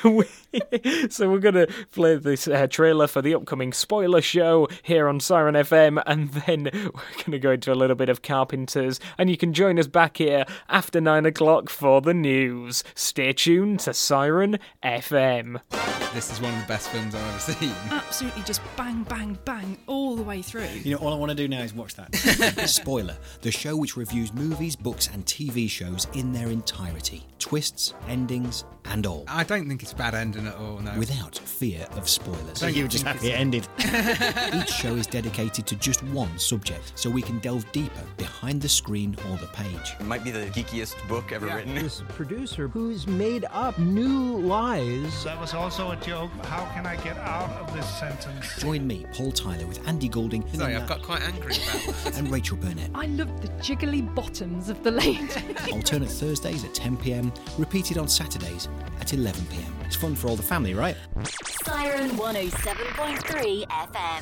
So we're going to play this uh, trailer for the upcoming spoiler show here on Siren F M, and then we're going to go into a little bit of Carpenters, and you can join us back here after nine o'clock for the news. Stay tuned to Siren F M. This is one of the best films I've ever seen. Absolutely just bang, bang, bang all the way through. You know, all I want to do now is watch that. Spoiler, the show which reviews movies, books and T V shows in their entirety. Twists, endings and all. I don't think it's a bad ending at all, no. Without fear of spoilers. So you were just happy it ended. Each show is dedicated to just one subject, so we can delve deeper behind the screen or the page. It might be the geekiest book ever written. This producer who's made up new lies. That was also a joke. How can I get out of this sentence? Join me, Paul Tyler, with Andy Goulding. Sorry, I've got quite angry about that. And Rachel Burnett. I love the jiggly bottoms of the lady. Alternate Thursdays at ten p.m, repeated on Saturdays at eleven p.m. It's fun for all the family, right? Siren one oh seven point three F M.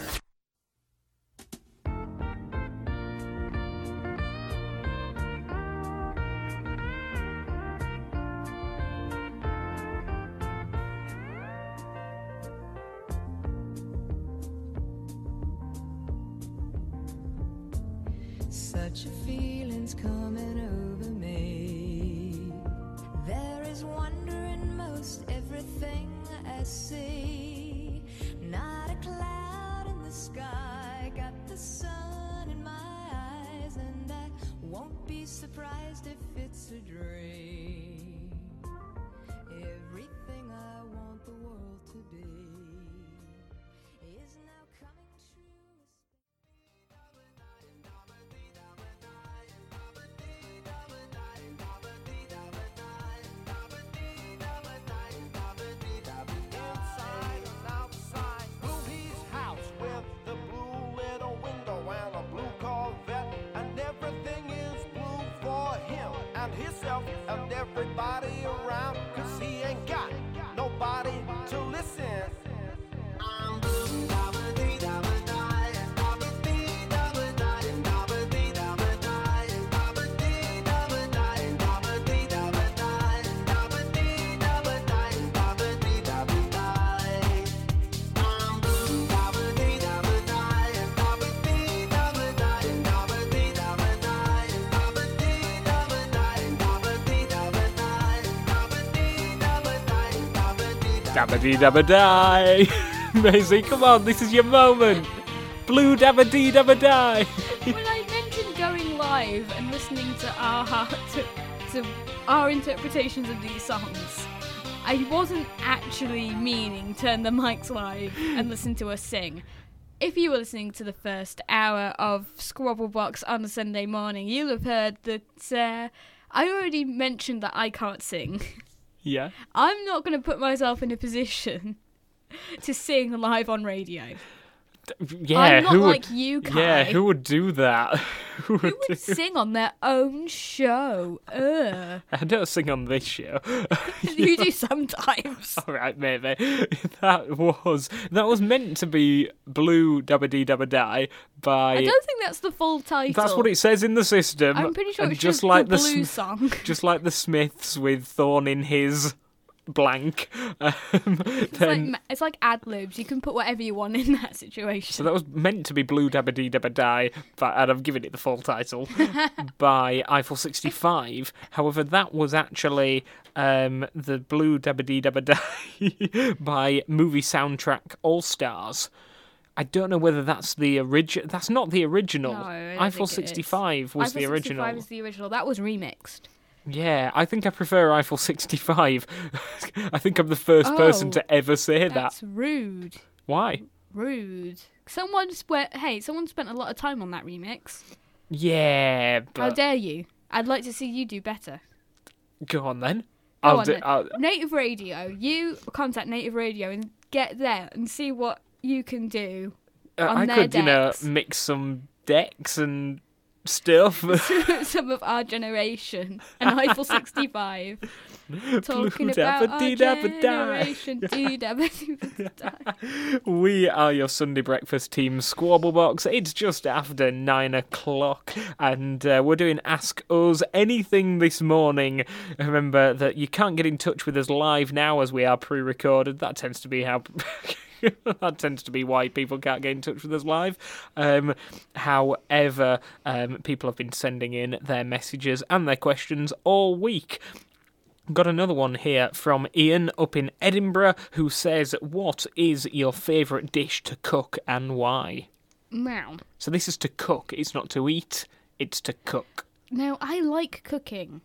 Such a feeling's coming over me. There is wonder in most everything I see. Not a cloud in the sky, got the sun in my eyes, and I won't be surprised if it's a dream. Everything I want the world to be is now coming true. Inside and outside, Blue's house with the blue little window and a blue Corvette, and everything is blue for him and himself and everybody around, 'cause he ain't got nobody to listen. I'm blue, da ba dee da ba die, da ba dee da ba die, da Dabba dee dabba die. Maisie, come on, this is your moment. Blue dabba dee dabba die. When I mentioned going live and listening to our to, to our interpretations of these songs, I wasn't actually meaning turn the mics live and listen to us sing. If you were listening to the first hour of Squabblebox on a Sunday morning, you'll have heard that uh, I already mentioned that I can't sing. Yeah. I'm not going to put myself in a position to sing live on radio. Yeah, I'm not who would, like you, Kai. Yeah, who would do that? who would, Who would sing on their own show? Ugh. I don't sing on this show. You do sometimes. All right, maybe. That was that was meant to be Blue Dabba Dee Dabba Die by. I don't think that's the full title. That's what it says in the system. I'm pretty sure and it's just just like the the Blue Sm- song. Just like the Smiths with Thorn in his blank. Um, It's then, like ma- it's like ad libs. You can put whatever you want in that situation. so that was meant to be Blue Dabba Dee Dabba Die, but and I've given it the full title by Eiffel sixty-five. However, that was actually um, the Blue Dabba Dee Dabba Die by Movie Soundtrack All Stars. I don't know whether that's the original. That's not the original. No, I don't Eiffel think it is. sixty-five was Eiffel the original. sixty-five was the original. That was remixed. Yeah, I think I prefer Eiffel sixty-five. I think I'm the first person Oh, to ever say That's that. rude. Why? Rude. Someone spent. Hey, someone spent a lot of time on that remix. Yeah, but How dare you? I'd like to see you do better. go on then. Go I'll on do. then. I'll, Native Radio. You contact Native Radio and get there and see what you can do uh, on I their could, you know, decks. mix some decks and stuff. Some of our generation and Eiffel sixty-five. Talking Blue about dabba our dee dabba die. generation. Dee dabba dee dabba die. We are your Sunday breakfast team, Squabblebox. It's just after nine o'clock, and uh, we're doing Ask Us Anything this morning. Remember that you can't get in touch with us live now, as we are pre-recorded. That tends to be how. That tends to be why people can't get in touch with us live. Um, however, um, people have been sending in their messages and their questions all week. Got another one here from Ian up in Edinburgh, who says, what is your favourite dish to cook and why? Now, So this is to cook, it's not to eat, it's to cook. now I like cooking.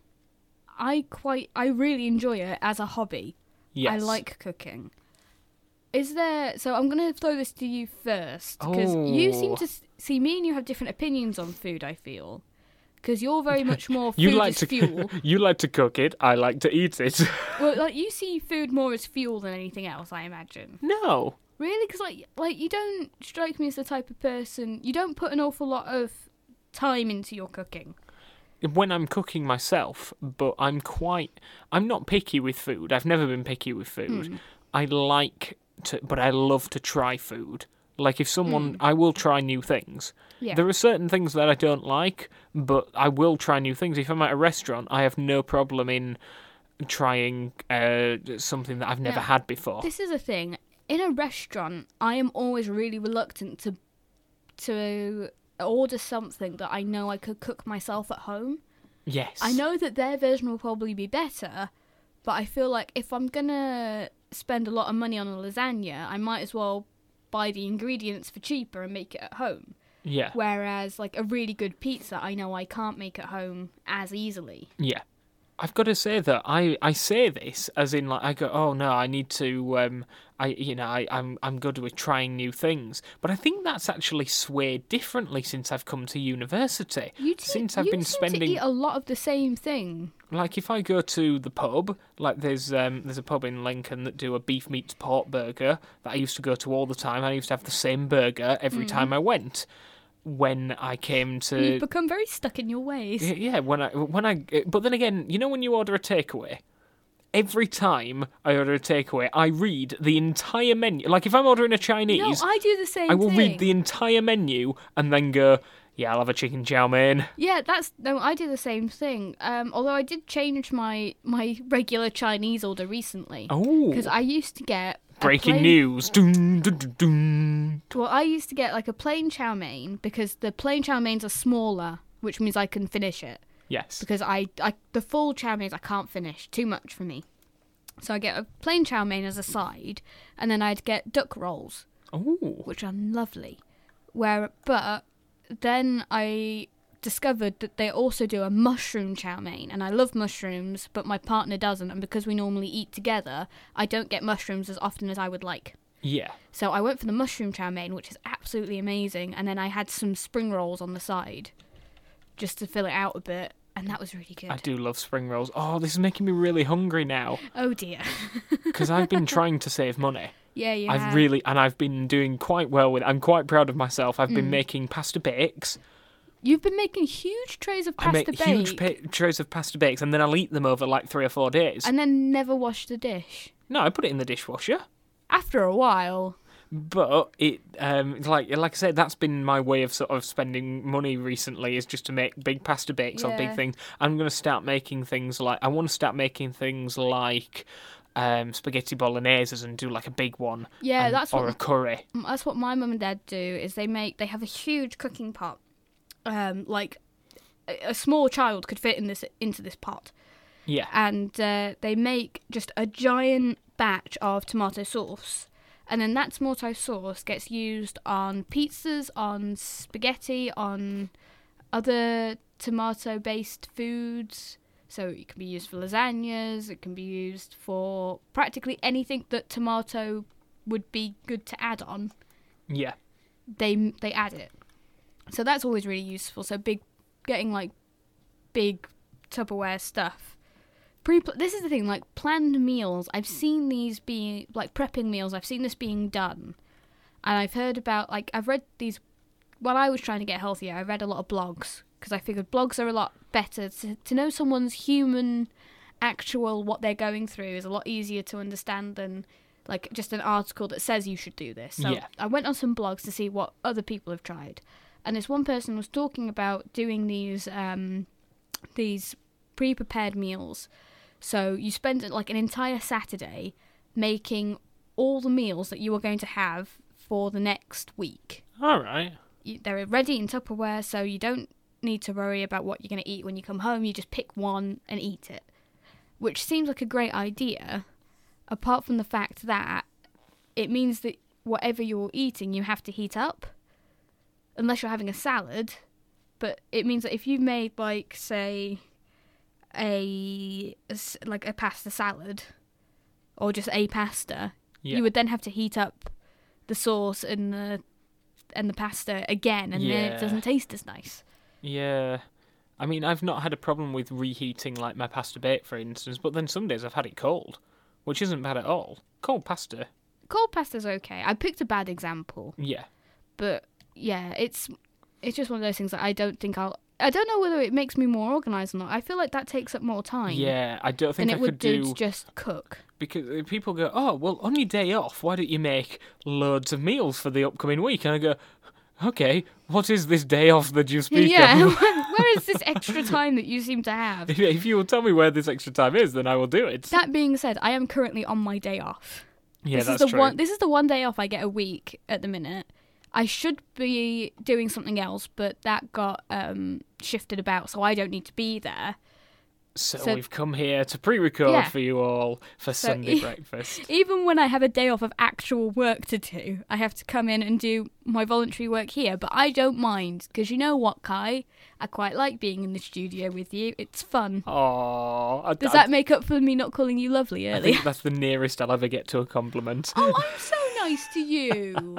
I quite, I really enjoy it as a hobby. Yes. I like cooking. Is there? So I'm going to throw this to you first because you seem Oh. to s- see me and you have different opinions on food. I feel because you're very much more food You like as to fuel. you like to cook it, I like to eat it. Well, like you see food more as fuel than anything else. I imagine. No. Really? Because like, like you don't strike me as the type of person. You don't put an awful lot of time into your cooking. When I'm cooking myself, but I'm quite I'm not picky with food. I've never been picky with food. Hmm. I like to but I love to try food. Like if someone Mm. I will try new things. Yeah. There are certain things that I don't like, but I will try new things. If I'm at a restaurant, I have no problem in trying uh, something that I've never Now, had before. This is a thing. In a restaurant, I am always really reluctant to to order something that I know I could cook myself at home. Yes. I know that their version will probably be better, but I feel like if I'm gonna spend a lot of money on a lasagna, I might as well buy the ingredients for cheaper and make it at home. Yeah. Whereas, like, a really good pizza, I know I can't make at home as easily. Yeah. I've got to say that I, I say this as in like I go, oh no, I need to um I you know I I'm I'm good with trying new things, but I think that's actually swayed differently since I've come to university. You do, since I've you been seem spending to eat a lot of the same thing. like if I go to the pub, like there's um there's a pub in Lincoln that do a beef meats pork burger that I used to go to all the time. I used to have the same burger every Mhm. time I went. When I came to You've become very stuck in your ways. Y- Yeah, when I when I but then again, you know when you order a takeaway, every time I order a takeaway, I read the entire menu. Like if I'm ordering a Chinese, No, I do the same I will thing. read the entire menu and then go, yeah, I'll have a chicken chow mein. Yeah, that's no. I do the same thing. Um, although I did change my my regular Chinese order recently. Oh. because I used to get a Breaking plain- news. Dun, dun, dun, dun. Well, I used to get like a plain chow mein because the plain chow meins are smaller, which means I can finish it. Yes. Because I, I the full chow meins I can't finish. Too much for me. So I get a plain chow mein as a side, and then I'd get duck rolls, Ooh. which are lovely. Where, but then I discovered that they also do a mushroom chow mein, and I love mushrooms, but my partner doesn't, and because we normally eat together, I don't get mushrooms as often as I would like. Yeah. So I went for the mushroom chow mein, which is absolutely amazing, and then I had some spring rolls on the side, just to fill it out a bit, and that was really good. I do love spring rolls. Oh, this is making me really hungry now. Oh dear. Because I've been trying to save money. Yeah, you I've have. really, and I've been doing quite well with. I'm quite proud of myself. I've been Mm. making pasta bakes. You've been making huge trays of I pasta make bake, huge pa- trays of pasta bakes, and then I'll eat them over like three or four days. and then never wash the dish. No, I put it in the dishwasher. After a while. But it, um, like like I said, that's been my way of sort of spending money recently, is just to make big pasta bakes or big Yeah. things. I'm going to start making things like I want to start making things like um, spaghetti bolognese and do like a big one. Yeah, and- that's or what a curry. m- that's what my mum and dad do. Is they make they have a huge cooking pot, um, like a, a small child could fit in this into this pot, Yeah. and uh, they make just a giant batch of tomato sauce, and then that tomato sauce gets used on pizzas, on spaghetti, on other tomato-based foods. So it can be used for lasagnas, it can be used for practically anything that tomato would be good to add on. Yeah. They they add it. So that's always really useful. So big, getting like big Tupperware stuff. Pre this is the thing, like planned meals. I've seen these being like prepping meals. I've seen this being done, and I've heard about like I've read these. While I was trying to get healthier, I read a lot of blogs because I figured blogs are a lot better to to know someone's human, actual what they're going through is a lot easier to understand than like just an article that says you should do this. So Yeah. I went on some blogs to see what other people have tried, and this one person was talking about doing these um, these pre-prepared meals. So you spend like an entire Saturday making all the meals that you are going to have for the next week. All right. You, they're ready in Tupperware, so you don't need to worry about what you're going to eat when you come home. You just pick one and eat it, which seems like a great idea, apart from the fact that it means that whatever you're eating, you have to heat up, unless you're having a salad. But it means that if you made, like, say, a, a s- like a pasta salad, or just a pasta, Yeah. you would then have to heat up the sauce and the and the pasta again, and then Yeah. it doesn't taste as nice. Yeah. I mean, I've not had a problem with reheating like my pasta bake, for instance, but then some days I've had it cold, which isn't bad at all. Cold pasta. Cold pasta's okay. I picked a bad example, Yeah. but yeah, it's it's just one of those things that I don't think I'll. I don't know whether it makes me more organised or not. I feel like that takes up more time. Yeah, I don't think than I it would could do to just cook. because uh, people go, "Oh, well, on your day off, why don't you make loads of meals for the upcoming week?" And I go, "Okay, what is this day off that you speak Yeah, of?" where is this extra time that you seem to have? if, if you will tell me where this extra time is, then I will do it. That being said, I am currently on my day off. Yeah, this that's is the true. one. This is the one day off I get a week at the minute. I should be doing something else, but that got um, shifted about, so I don't need to be there. So, So- we've come here to pre-record Yeah. for you all for So Sunday e- breakfast. Even when I have a day off of actual work to do, I have to come in and do my voluntary work here. But I don't mind, because you know what, Kai? I quite like being in the studio with you. It's fun. Oh, I, Does I, that make up for me not calling you lovely I earlier? think that's the nearest I'll ever get to a compliment. Oh, I'm so nice to you.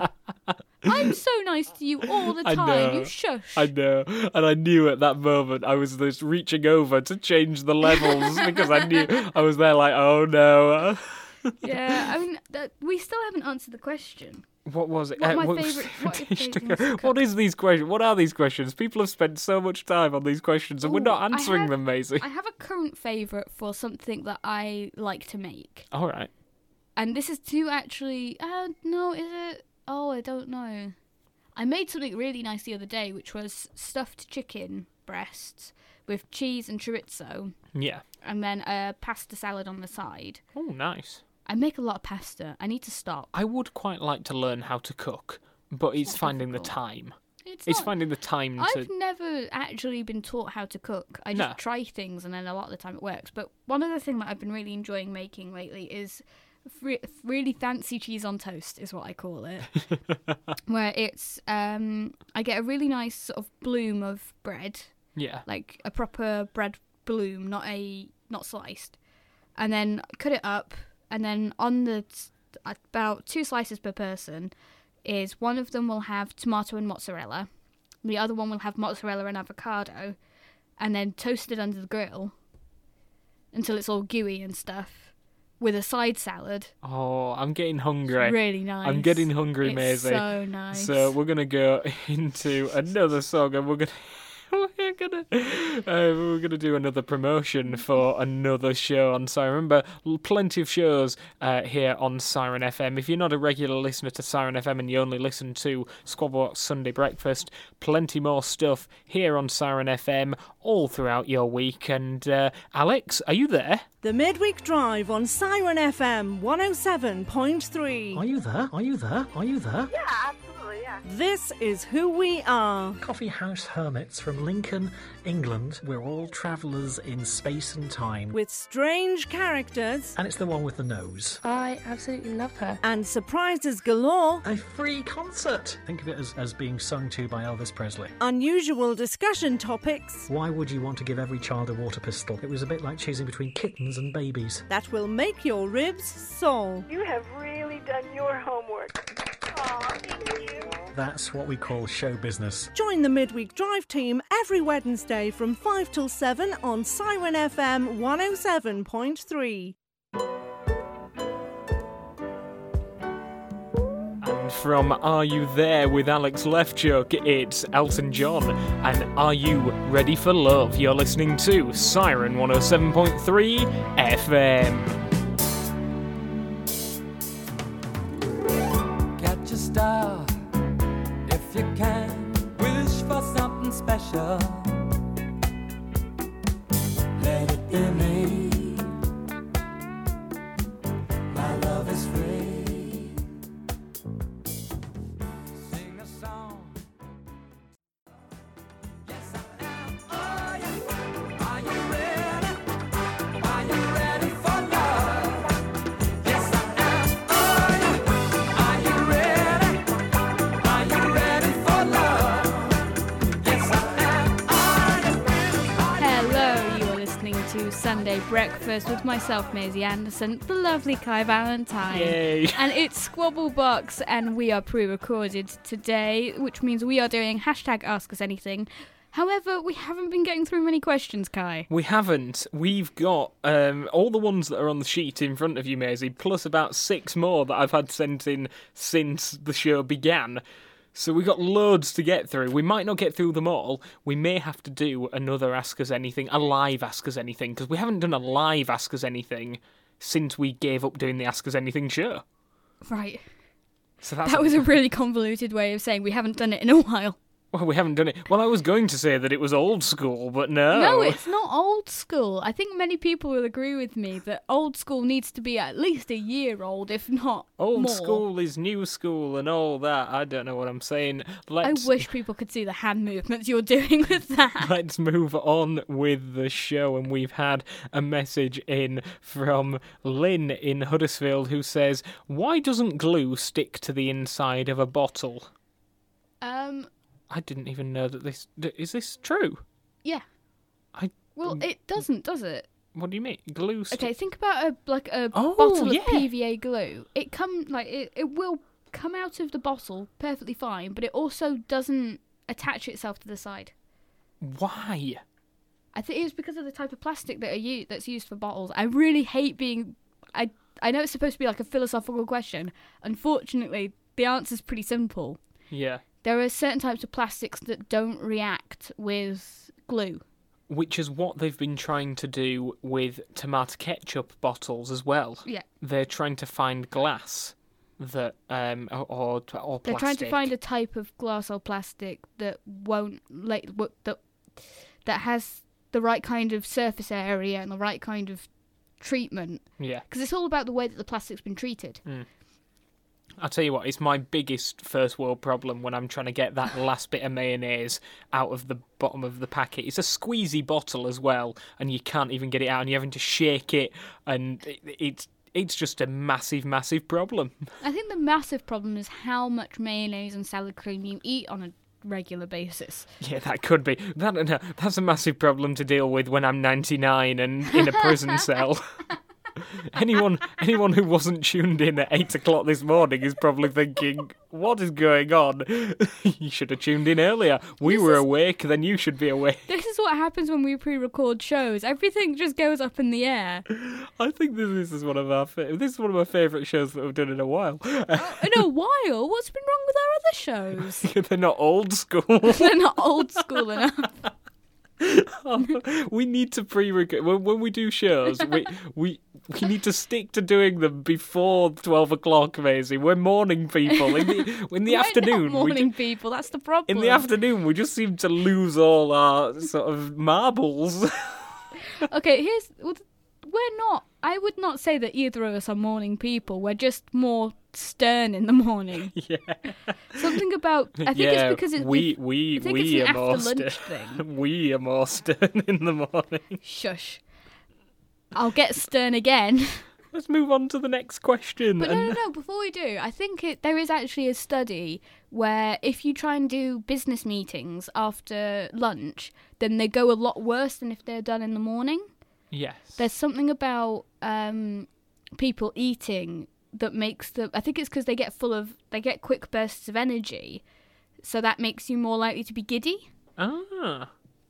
I'm so nice to you all the I time. know. You shush. I know, and I knew at that moment I was just reaching over to change the levels because I knew I was there like, oh no. Yeah, I mean, that, we still haven't answered the question. What was it? What Uh, my what- favourite- what are your favourite things to What is these questions? What are these questions? People have spent so much time on these questions, and we're Ooh, not I answering have- them, Maisie. I have a current favourite for something that I like to make. All right. And this is to actually... Uh, no, is it? Oh, I don't know. I made something really nice the other day, which was stuffed chicken breasts with cheese and chorizo, Yeah. and then a pasta salad on the side. Oh, nice. I make a lot of pasta. I need to stop. I would quite like to learn how to cook, but it's not finding difficult. the time. Yeah, it's, It's not, finding the time to. I've never actually been taught how to cook. I just No. try things, and then a lot of the time it works. But one of the things that I've been really enjoying making lately is re- really fancy cheese on toast, is what I call it. Where it's, um, I get a really nice sort of bloom of bread. Yeah. Like a proper bread bloom, not a not sliced. And then cut it up, and then on the about two slices per person is one of them will have tomato and mozzarella, the other one will have mozzarella and avocado, and then toasted under the grill until it's all gooey and stuff, with a side salad. Oh, I'm getting hungry. Really nice. I'm getting hungry, It's Maisie. so nice. So we're gonna go into another song, and we're gonna. We're gonna, uh, we're gonna do another promotion for another show on Siren. Remember, l- plenty of shows uh, here on Siren F M. If you're not a regular listener to Siren F M and you only listen to Squabble Sunday Breakfast, plenty more stuff here on Siren F M all throughout your week. And uh, Alex, are you there? The Midweek Drive on Siren F M one oh seven point three. Are you there? Are you there? Are you there? Yeah, absolutely, yeah. This is who we are. Coffee House Hermits from Lincoln, England. We're all travellers in space and time. With strange characters. And it's the one with the nose. I absolutely love her. And surprises galore. A free concert. Think of it as, as being sung to by Elvis Presley. Unusual discussion topics. Why would you want to give every child a water pistol? It was a bit like choosing between kittens and babies. That will make your ribs sore. You have really done your homework. Aw, thank you. That's what we call show business. Join the Midweek Drive team every Wednesday from five till seven on Siren F M one oh seven point three. And from Are You There with Alex Lefchuk, it's Elton John. And Are You Ready for Love? You're listening to Siren one oh seven point three F M. Catch a star if you can. Wish for something special. Let it be me. My love is free. Sing a song. Yes, I am. Oh, yeah. Are you ready? Are you ready for love? Yes, I am. Oh, yeah. Are you ready? Are you ready for love? Yes, I am. Oh, yeah. Hello, you are listening to Sunday Breakfast with myself, Maisie Anderson, the lovely Kai Valentine. Yay. And it's Squabble Box, and we are pre-recorded today, which means we are doing hashtag Ask Us Anything. However, we haven't been getting through many questions, Kai. We haven't. We've got um, all the ones that are on the sheet in front of you, Maisie, plus about six more that I've had sent in since the show began. So we've got loads to get through. We might not get through them all. We may have to do another Ask Us Anything, a live Ask Us Anything, because we haven't done a live Ask Us Anything since we gave up doing the Ask Us Anything show. Right. So that's That was a really convoluted way of saying we haven't done it in a while. Well, we haven't done it. Well, I was going to say that it was old school, but no. No, it's not old school. I think many people will agree with me that old school needs to be at least a year old, if not Old more. school is new school and all that. I don't know what I'm saying. Let's, I wish people could see the hand movements you're doing with that. Let's move on with the show. And we've had a message in from Lynn in Huddersfield who says, why doesn't glue stick to the inside of a bottle? Um, I didn't even know that this... Is this true? yeah. I. Well, it doesn't, does it? What do you mean? Glue stick? Okay, think about a like a Oh, bottle yeah. of P V A glue. It come like it, it will come out of the bottle perfectly fine, but it also doesn't attach itself to the side. Why? I think it's because of the type of plastic that are u- that's used for bottles. I really hate being. I I know it's supposed to be like a philosophical question. Unfortunately, the answer's pretty simple. Yeah. There are certain types of plastics that don't react with glue. Which is what they've been trying to do with tomato ketchup bottles as well. Yeah. They're trying to find glass that um or or, or plastic. They're trying to find a type of glass or plastic that won't like what that that has the right kind of surface area and the right kind of treatment. Yeah. Because it's all about the way that the plastic's been treated. Mm. I'll tell you what, it's my biggest first world problem when I'm trying to get that last bit of mayonnaise out of the bottom of the packet. It's a squeezy bottle as well, and you can't even get it out, and you're having to shake it, and it, it's it's just a massive, massive problem. I think the massive problem is how much mayonnaise and salad cream you eat on a regular basis. Yeah, that could be. That, no, that's a massive problem to deal with when I'm ninety-nine and in a prison cell. Anyone anyone who wasn't tuned in at eight o'clock this morning is probably thinking, what is going on? You should have tuned in earlier. We This were is- awake, then you should be awake. This is what happens when we pre-record shows. Everything just goes up in the air. I think this, this is one of our fa- this is one of my favourite shows that we've done in a while. In a while? What's been wrong with our other shows? They're not old school. They're not old school enough. We need to pre-record when, when we do shows. We we we need to stick to doing them before twelve o'clock, Maisie. We're morning people. In the in the We're afternoon, not morning we ju- people. That's the problem. in the afternoon, we just seem to lose all our sort of marbles. Okay, here's we're not. I would not say that either of us are morning people. We're just more stern in the morning. Yeah. Something about. I think yeah, it's because it, we we I think we it's an are more after lunch stern. thing. We are more stern in the morning. Shush. I'll get stern again. Let's move on to the next question. But no, and- no, no. Before we do, I think it, there is actually a study where if you try and do business meetings after lunch, then they go a lot worse than if they're done in the morning. Yes. There's something about um, people eating that makes them. I think it's because they get full of. They get quick bursts of energy, so that makes you more likely to be giddy. Ah.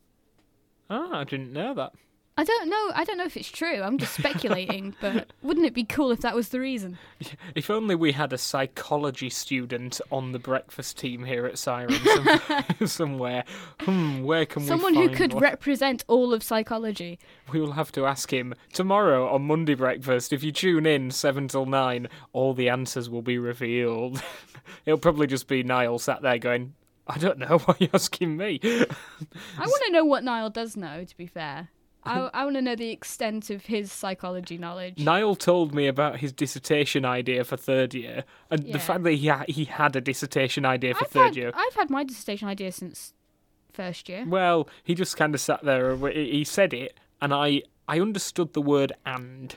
Ah, I didn't know that. I don't know. I don't know if it's true. I'm just speculating. But wouldn't it be cool if that was the reason? If only we had a psychology student on the breakfast team here at Siren some- somewhere. Hmm, where can Someone we who find could one? represent all of psychology. We will have to ask him tomorrow on Monday breakfast. If you tune in seven till nine, all the answers will be revealed. It'll probably just be Niall sat there going, I don't know, why are you asking me? I want to know what Niall does know, to be fair. I, I want to know the extent of his psychology knowledge. Niall told me about his dissertation idea for third year, and Yeah. the fact that he, ha- he had a dissertation idea for I've third had, year. I've had my dissertation idea since first year. Well, he just kind of sat there and w- he said it, and I, I understood the word and.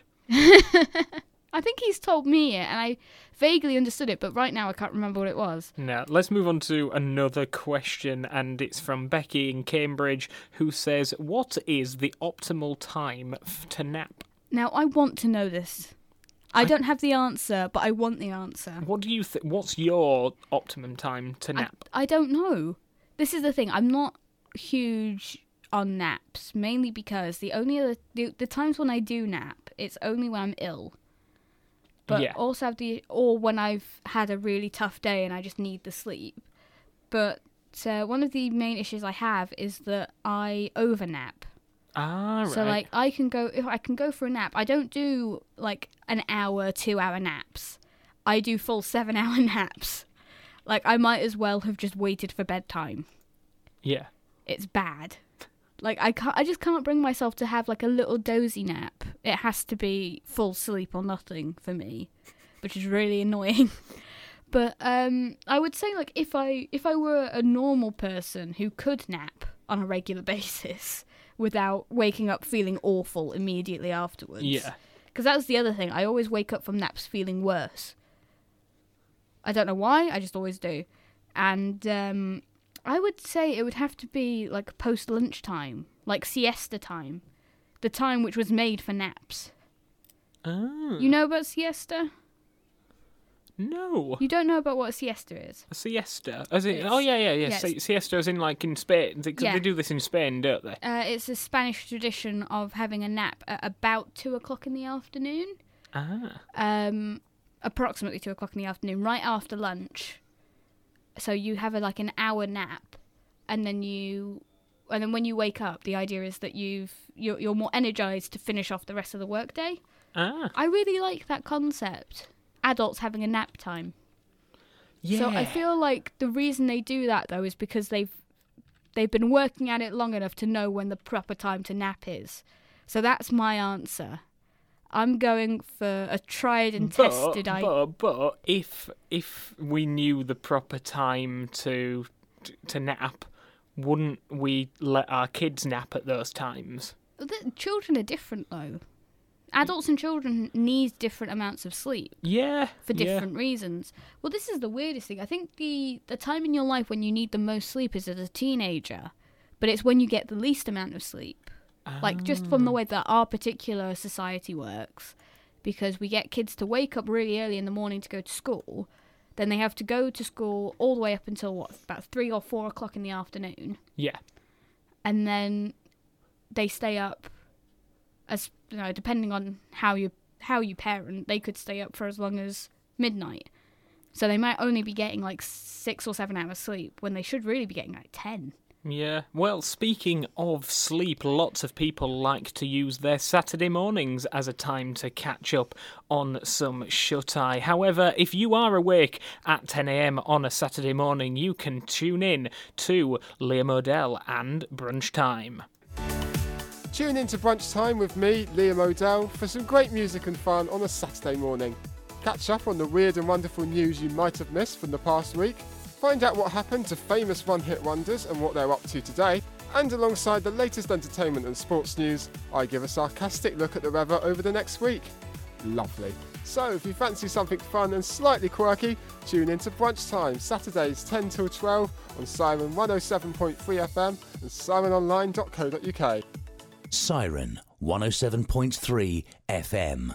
I think he's told me it, and I vaguely understood it, but right now I can't remember what it was. Now, let's move on to another question, and it's from Becky in Cambridge, who says, what is the optimal time f- to nap? Now, I want to know this. I don't have the answer, but I want the answer. What do you think? What's your optimum time to nap? I don't know. This is the thing. I'm not huge on naps, mainly because the only other the, the times when I do nap, it's only when I'm ill. But Yeah. also have the or when I've had a really tough day and I just need the sleep. But uh, one of the main issues I have is that I overnap. Ah, right. So like I can go if I can go for a nap. I don't do like an hour, two hour naps. I do full seven hour naps. Like I might as well have just waited for bedtime. Yeah. It's bad. Like I can't I just can't bring myself to have like a little dozy nap. It has to be full sleep or nothing for me, which is really annoying. But um I would say like if I if I were a normal person who could nap on a regular basis without waking up feeling awful immediately afterwards. Yeah. Because that's the other thing. I always wake up from naps feeling worse. I don't know why, I just always do. And um, I would say it would have to be like post lunchtime, like siesta time. The time which was made for naps. Ah. You know about siesta? No. You don't know about what a siesta is? A siesta? As in, It's- oh, yeah, yeah, yeah. yeah, Si- it's- siesta as in, like, in Spain. They, Yeah. they do this in Spain, don't they? Uh, it's a Spanish tradition of having a nap at about two o'clock in the afternoon. Ah. Um, approximately two o'clock in the afternoon, right after lunch. So you have a, like an hour nap, and then you, and then when you wake up, the idea is that you've you're, you're more energized to finish off the rest of the workday. Ah. I really like that concept. Adults having a nap time. So I Yeah. feel like the reason they do that though is because they've they've been working at it long enough to know when the proper time to nap is. So that's my answer. I'm going for a tried and But, tested idea. but, but if if we knew the proper time to to nap, wouldn't we let our kids nap at those times? The children are different, though. Adults and children need different amounts of sleep. Yeah. For yeah. different reasons. Well, this is the weirdest thing. I think the, the time in your life when you need the most sleep is as a teenager, but it's when you get the least amount of sleep. Like, just from the way that our particular society works, because we get kids to wake up really early in the morning to go to school, then they have to go to school all the way up until, what, about three or four o'clock in the afternoon. Yeah. And then they stay up, as you know, depending on how you how you parent, they could stay up for as long as midnight. So they might only be getting like six or seven hours sleep when they should really be getting like ten. Yeah. Well, speaking of sleep, lots of people like to use their Saturday mornings as a time to catch up on some shut-eye. However, if you are awake at ten a.m. on a Saturday morning, you can tune in to Liam O'Dell and Brunch Time. Tune in to Brunch Time with me, Liam O'Dell, for some great music and fun on a Saturday morning. Catch up on the weird and wonderful news you might have missed from the past week. Find out what happened to famous one-hit wonders and what they're up to today. And alongside the latest entertainment and sports news, I give a sarcastic look at the weather over the next week. Lovely. So if you fancy something fun and slightly quirky, tune in to Brunch Time, Saturdays ten till twelve on Siren one oh seven point three F M and siren online dot co dot U K. Siren one oh seven point three F M.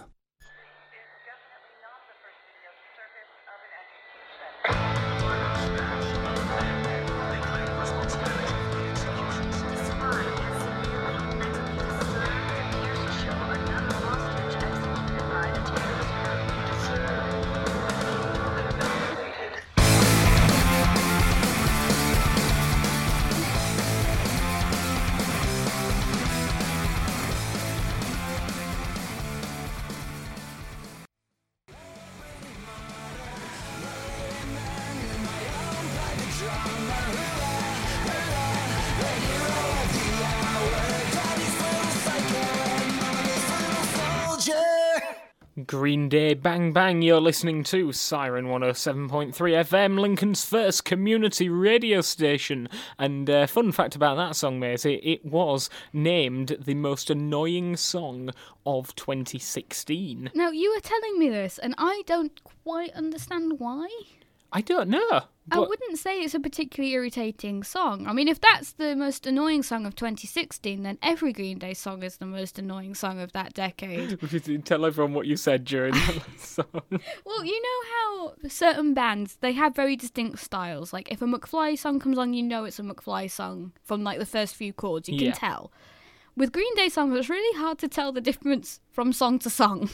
Green Day Bang Bang, you're listening to Siren one oh seven point three F M, Lincoln's first community radio station. And uh, fun fact about that song, mate, it, it was named the most annoying song of twenty sixteen. Now, you were telling me this, and I don't quite understand why. I don't know. I wouldn't say it's a particularly irritating song. I mean, if that's the most annoying song of twenty sixteen, then every Green Day song is the most annoying song of that decade. Tell everyone what you said during that song. Well, you know how certain bands, they have very distinct styles. Like, if a McFly song comes on, you know it's a McFly song from, like, the first few chords. You can Yeah. tell. With Green Day songs, it's really hard to tell the difference from song to song.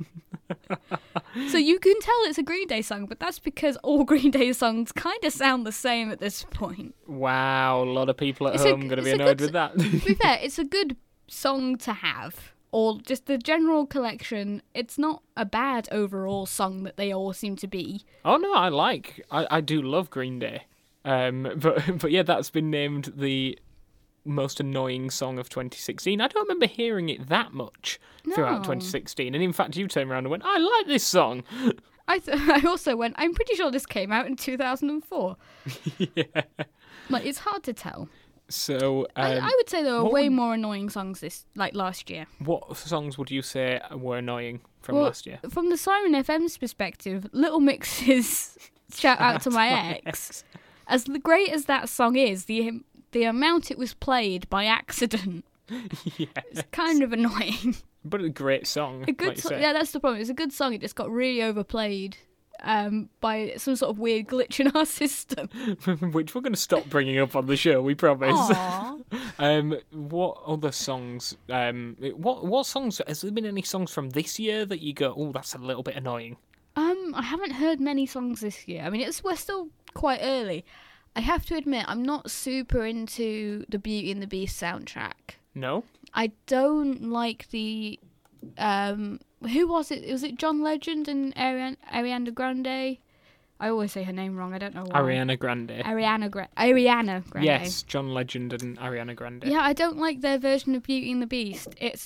So you can tell it's a Green Day song, but that's because all Green Day songs kind of sound the same at this point. Wow, a lot of people at It's a- home going to be it's a annoyed good with that. To be fair, it's a good song to have. Or just the general collection, it's not a bad overall song that they all seem to be. Oh no, I like, I, I do love Green Day. Um, but but yeah, that's been named the most annoying song of twenty sixteen. I don't remember hearing it that much throughout No. twenty sixteen. And in fact, you turned around and went, I like this song. I th- I also went, I'm pretty sure this came out in two thousand four. Yeah. Like, it's hard to tell. So um, I, I would say there were what way would- more annoying songs this like last year. What songs would you say were annoying from Well, last year? From the Siren F M's perspective, Little Mix's Shout Out to My Ex, as great as that song is, the the amount it was played by accident Yes. is kind of annoying. But a great song. A good like you song, say. yeah, that's the problem. It's a good song. It just got really overplayed um, by some sort of weird glitch in our system. Which we're going to stop bringing up on the show, we promise. Aw. um, what other songs? Um, what what songs? Has there been any songs from this year that you go, oh, that's a little bit annoying? Um, I haven't heard many songs this year. I mean, it's we're still quite early. I have to admit, I'm not super into the Beauty and the Beast soundtrack. No. I don't like the um. Who was it? Was it John Legend and Ariana, Ariana Grande? I always say her name wrong. I don't know why. Ariana Grande. Ariana Gra- Ariana Grande. Yes, John Legend and Ariana Grande. Yeah, I don't like their version of Beauty and the Beast. It's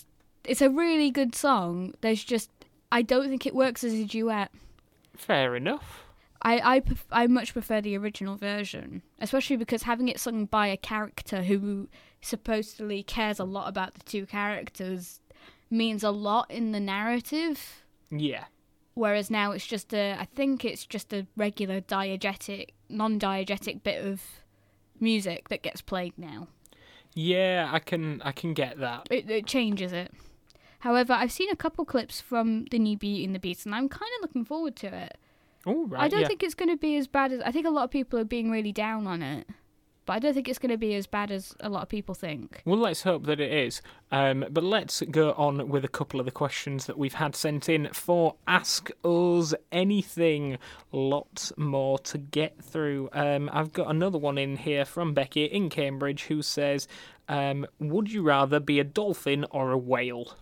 it's a really good song. There's just I don't think it works as a duet. Fair enough. I I, pref- I much prefer the original version, especially because having it sung by a character who supposedly cares a lot about the two characters means a lot in the narrative. Yeah. Whereas now it's just a, I think it's just a regular diegetic, non-diegetic bit of music that gets played now. Yeah, I can I can get that. It, it changes it. However, I've seen a couple clips from the new Beauty and the Beast, and I'm kind of looking forward to it. Oh, right, I don't yeah. think it's going to be as bad as... I think a lot of people are being really down on it. But I don't think it's going to be as bad as a lot of people think. Well, let's hope that it is. Um, but let's go on with a couple of the questions that we've had sent in for Ask Us Anything. Lots more to get through. Um, I've got another one in here from Becky in Cambridge who says, um, would you rather be a dolphin or a whale?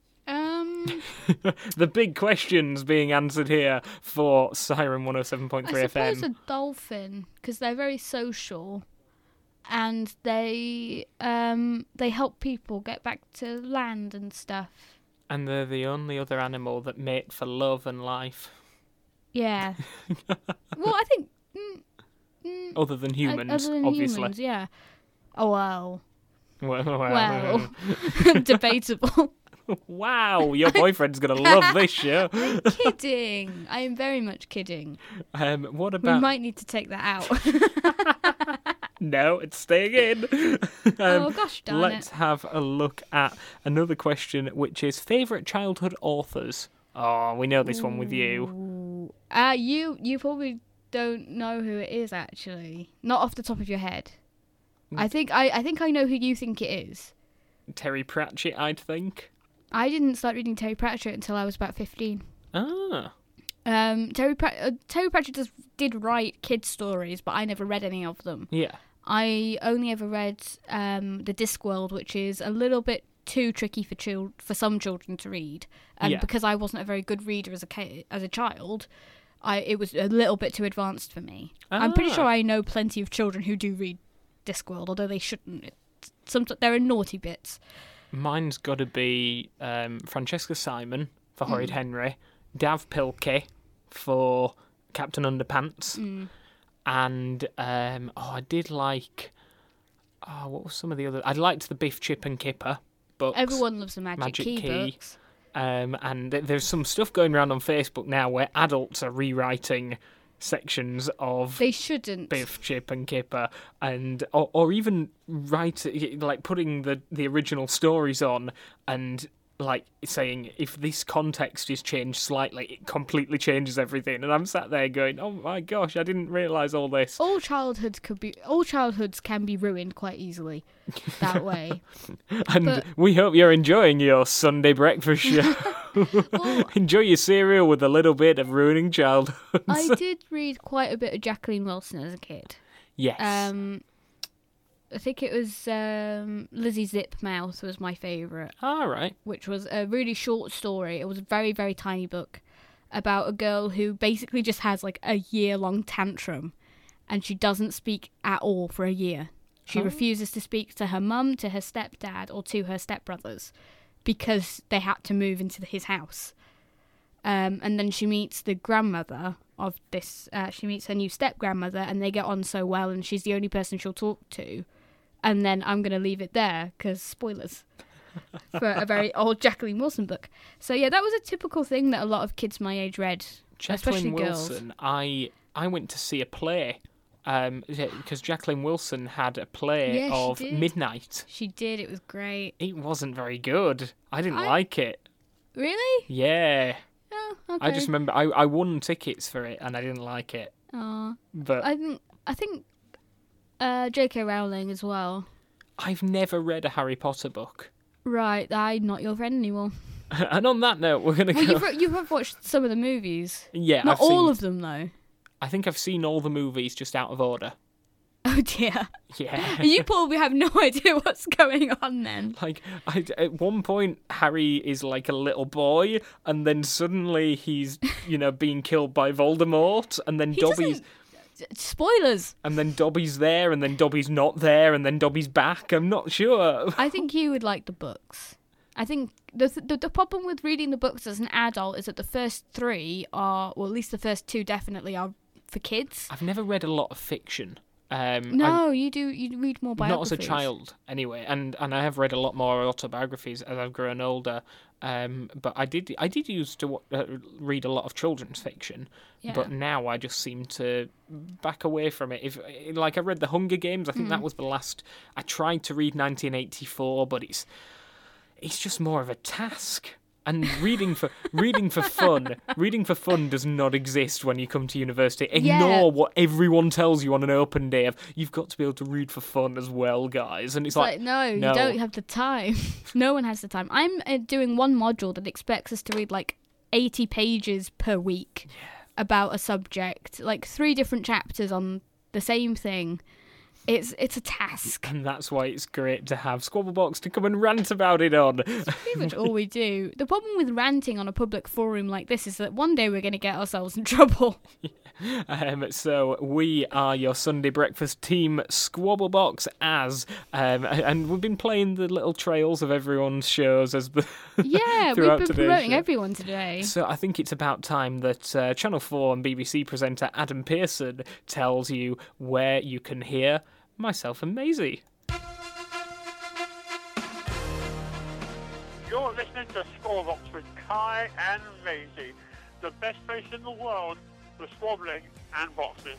Um, The big questions being answered here for Siren one oh seven point three I F M. suppose a dolphin, because they're very social. And they um they help people get back to land and stuff. And they're the only other animal that mate for love and life. Yeah. Well, I think mm, mm, Other than humans, other than obviously. humans, yeah. Oh well. Well, well, Well, debatable. Wow, your boyfriend's gonna love this show. I'm kidding. I am very much kidding. Um, what We about? might need to take that out. No, it's staying in. um, Oh, gosh darn let's it. have a look at another question, which is favourite childhood authors. Oh, we know this one with you. Uh, you you probably don't know who it is, actually. Not off the top of your head. I think I, I think I know who you think it is. Terry Pratchett, I'd think. I didn't start reading Terry Pratchett until I was about fifteen. Ah. Um, Terry Prat- uh, Terry Pratchett does, did write kids' stories, but I never read any of them. Yeah. I only ever read um, The Discworld, which is a little bit too tricky for chil- for some children to read. And Yeah. because I wasn't a very good reader as a ki- as a child, I it was a little bit too advanced for me. I'm pretty Ah. sure I know plenty of children who do read Discworld, although they shouldn't. It's, some, there are naughty bits. Mine's got to be um, Francesca Simon for Horrid Mm. Henry, Dav Pilkey for Captain Underpants, Mm. and um, oh, I did like. Oh, what was some of the other? I liked the Biff, Chip and Kipper books. Everyone loves the Magic, Key, books. Um, and th- there's some stuff going around on Facebook now where adults are rewriting sections of They shouldn't. Biff, Chip and Kipper, and or, or even write like putting the, the original stories on and like saying if this context is changed slightly, it completely changes everything. And I'm sat there going, oh my gosh, I didn't realise all this. All childhoods could be. All childhoods can be ruined quite easily that way. And But- we hope you're enjoying your Sunday breakfast show. Enjoy your cereal with a little bit of ruining childhoods. I did read quite a bit of Jacqueline Wilson as a kid. Yes. Um, I think it was um, Lizzie Zipmouth was my favourite. All right. Which was a really short story. It was a very, very tiny book about a girl who basically just has like a year-long tantrum and she doesn't speak at all for a year. She Oh. refuses to speak to her mum, to her stepdad, or to her stepbrothers because they had to move into his house. Um, and then she meets the grandmother of this. Uh, she meets her new step-grandmother, and they get on so well, and she's the only person she'll talk to. And then I'm going to leave it there, because spoilers for a very old Jacqueline Wilson book. So yeah, that was a typical thing that a lot of kids my age read, especially Jacqueline girls. Wilson, I I went to see a play um, because Jacqueline Wilson had a play Yeah, she of did. Midnight. She did, it was great. It wasn't very good. I didn't I- like it. Really? Yeah. Oh, okay. I just remember I, I won tickets for it and I didn't like it. Aw. But I think I think uh, J K Rowling as well. I've never read a Harry Potter book. Right, I'm not your friend anymore. And on that note, we're going to Well, go... you've, re- you have watched some of the movies. Yeah, Not I've all seen- of them, though. I think I've seen all the movies just out of order. Oh, dear. Yeah. You probably have no idea what's going on then. Like, I, at one point, Harry is like a little boy, and then suddenly he's, you know, being killed by Voldemort, and then He Dobby's... Spoilers! And then Dobby's there, and then Dobby's not there, and then Dobby's back. I'm not sure. I think you would like the books. I think the, the the problem with reading the books as an adult is that the first three are, or at least the first two definitely are for kids. I've never read a lot of fiction. Um, No, I, you do. You read more not biographies. as a child, anyway, and and I have read a lot more autobiographies as I've grown older. Um, but I did I did used to uh, read a lot of children's fiction, Yeah. but now I just seem to back away from it. If like I read The Hunger Games, I think Mm. that was the last. I tried to read nineteen eighty-four, but it's it's just more of a task. And reading for reading for fun, reading for fun does not exist when you come to university. Ignore Yeah. what everyone tells you on an open day of. You've got to be able to read for fun as well, guys. And it's, It's like, like, no, no, you don't have the time. No one has the time. I'm uh, doing one module that expects us to read like eighty pages per week about a subject, like three different chapters on the same thing. It's it's a task. And that's why it's great to have Squabblebox to come and rant about it on. Pretty much all we do. The problem with ranting on a public forum like this is that one day we're going to get ourselves in trouble. Um, so we are your Sunday breakfast team, Squabblebox, as um, and we've been playing the little trails of everyone's shows as the Yeah, we've throughout been today's promoting show. everyone today. So I think it's about time that uh, Channel four and B B C presenter Adam Pearson tells you where you can hear myself and Maisie. You're listening to Squabblebox with Kai and Maisie, the best place in the world for squabbling and boxing.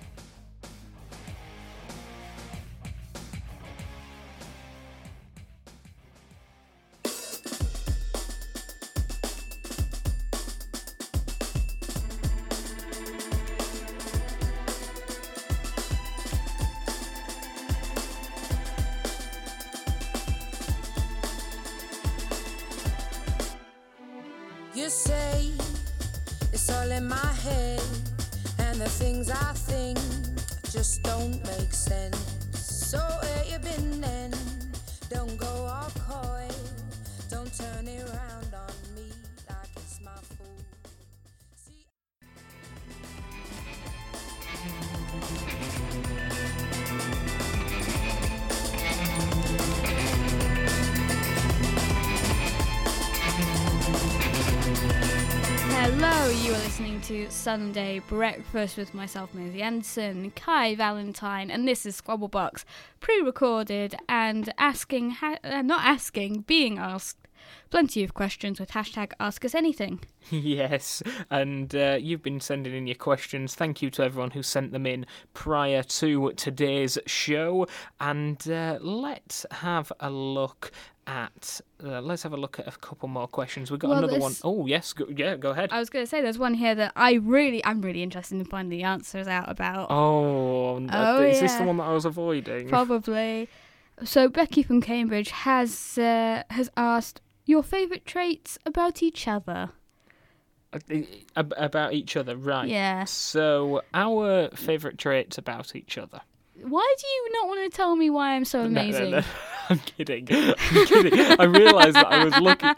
You say it's all in my head, and the things I think just don't make sense. So where you been then? Don't go all coy, don't turn it around on me like it's my fault. Hello, you are listening to Sunday Breakfast with myself, Maisie Ensign, Kai Valentine, and this is Squabblebox, pre-recorded and asking, ha- uh, not asking, being asked plenty of questions with hashtag Ask Us Anything. Yes, and uh, you've been sending in your questions. Thank you to everyone who sent them in prior to today's show. And uh, let's have a look at uh, let's have a look at a couple more questions. We've got Well, another one. there's- Oh yes, go, yeah, go ahead. I was going to say, there's one here that I really, I'm really interested in finding the answers out about. Oh, Oh, is this the yeah. one that I was avoiding? Probably. So Becky from Cambridge has uh, has asked your favourite traits about each other. Ab- About each other, right? Yeah. So our favourite traits about each other. Why do you not want to tell me why I'm so No, no, amazing? no. I'm kidding. I'm kidding. I realised that I was looking.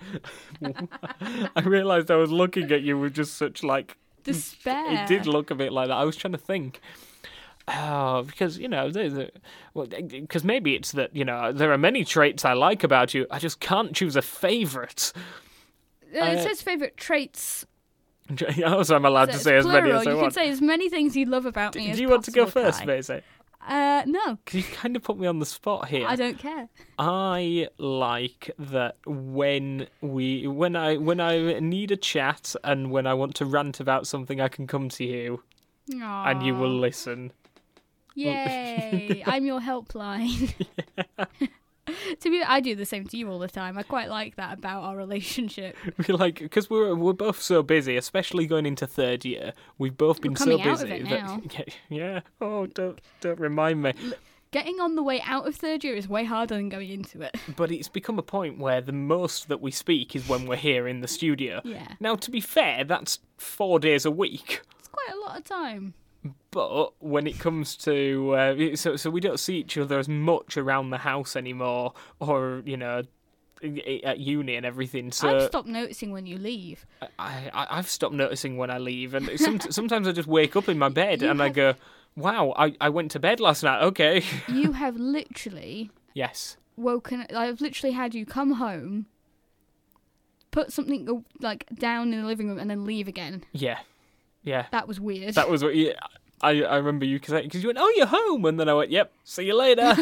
I realised I was looking at you with just such like Despair. It did look a bit like that. I was trying to think. Oh, because you know, there's a, well, because maybe it's that you know there are many traits I like about you. I just can't choose a favourite. Uh, it Uh, says favourite traits. Oh, so I'm allowed So to it's say as many plural. as I you want. can say as many things you love about me Do as you want to go possible, first, Kai. Maisie? Uh, no. Because you kind of put me on the spot here. I don't care. I like that when we when I when I need a chat and when I want to rant about something, I can come to you and you will Aw. listen. Yay! I'm your helpline. To be, I do the same to you all the time. I quite like that about our relationship. We like because we're we're both so busy, especially going into third year. We've both been We're so coming out busy of it that now. yeah, yeah. Oh, don't don't remind me. Getting on the way out of third year is way harder than going into it. But it's become a point where the most that we speak is when we're here in the studio. Yeah. Now, to be fair, that's four days a week. It's quite a lot of time. But when it comes to uh, so so we don't see each other as much around the house anymore, or you know, i- at uni and everything. So I've stopped noticing when you leave. I, I I've stopped noticing when I leave, and some, sometimes I just wake up in my bed You and I have- go, "Wow, I, I went to bed last night." Okay. You have literally Yes. woken. I've literally had you come home, put something uh, like down in the living room and then leave again. Yeah, yeah. That was weird. That was what. Yeah, I I remember you saying because you went, "Oh, you're home," and then I went, "Yep, see you later."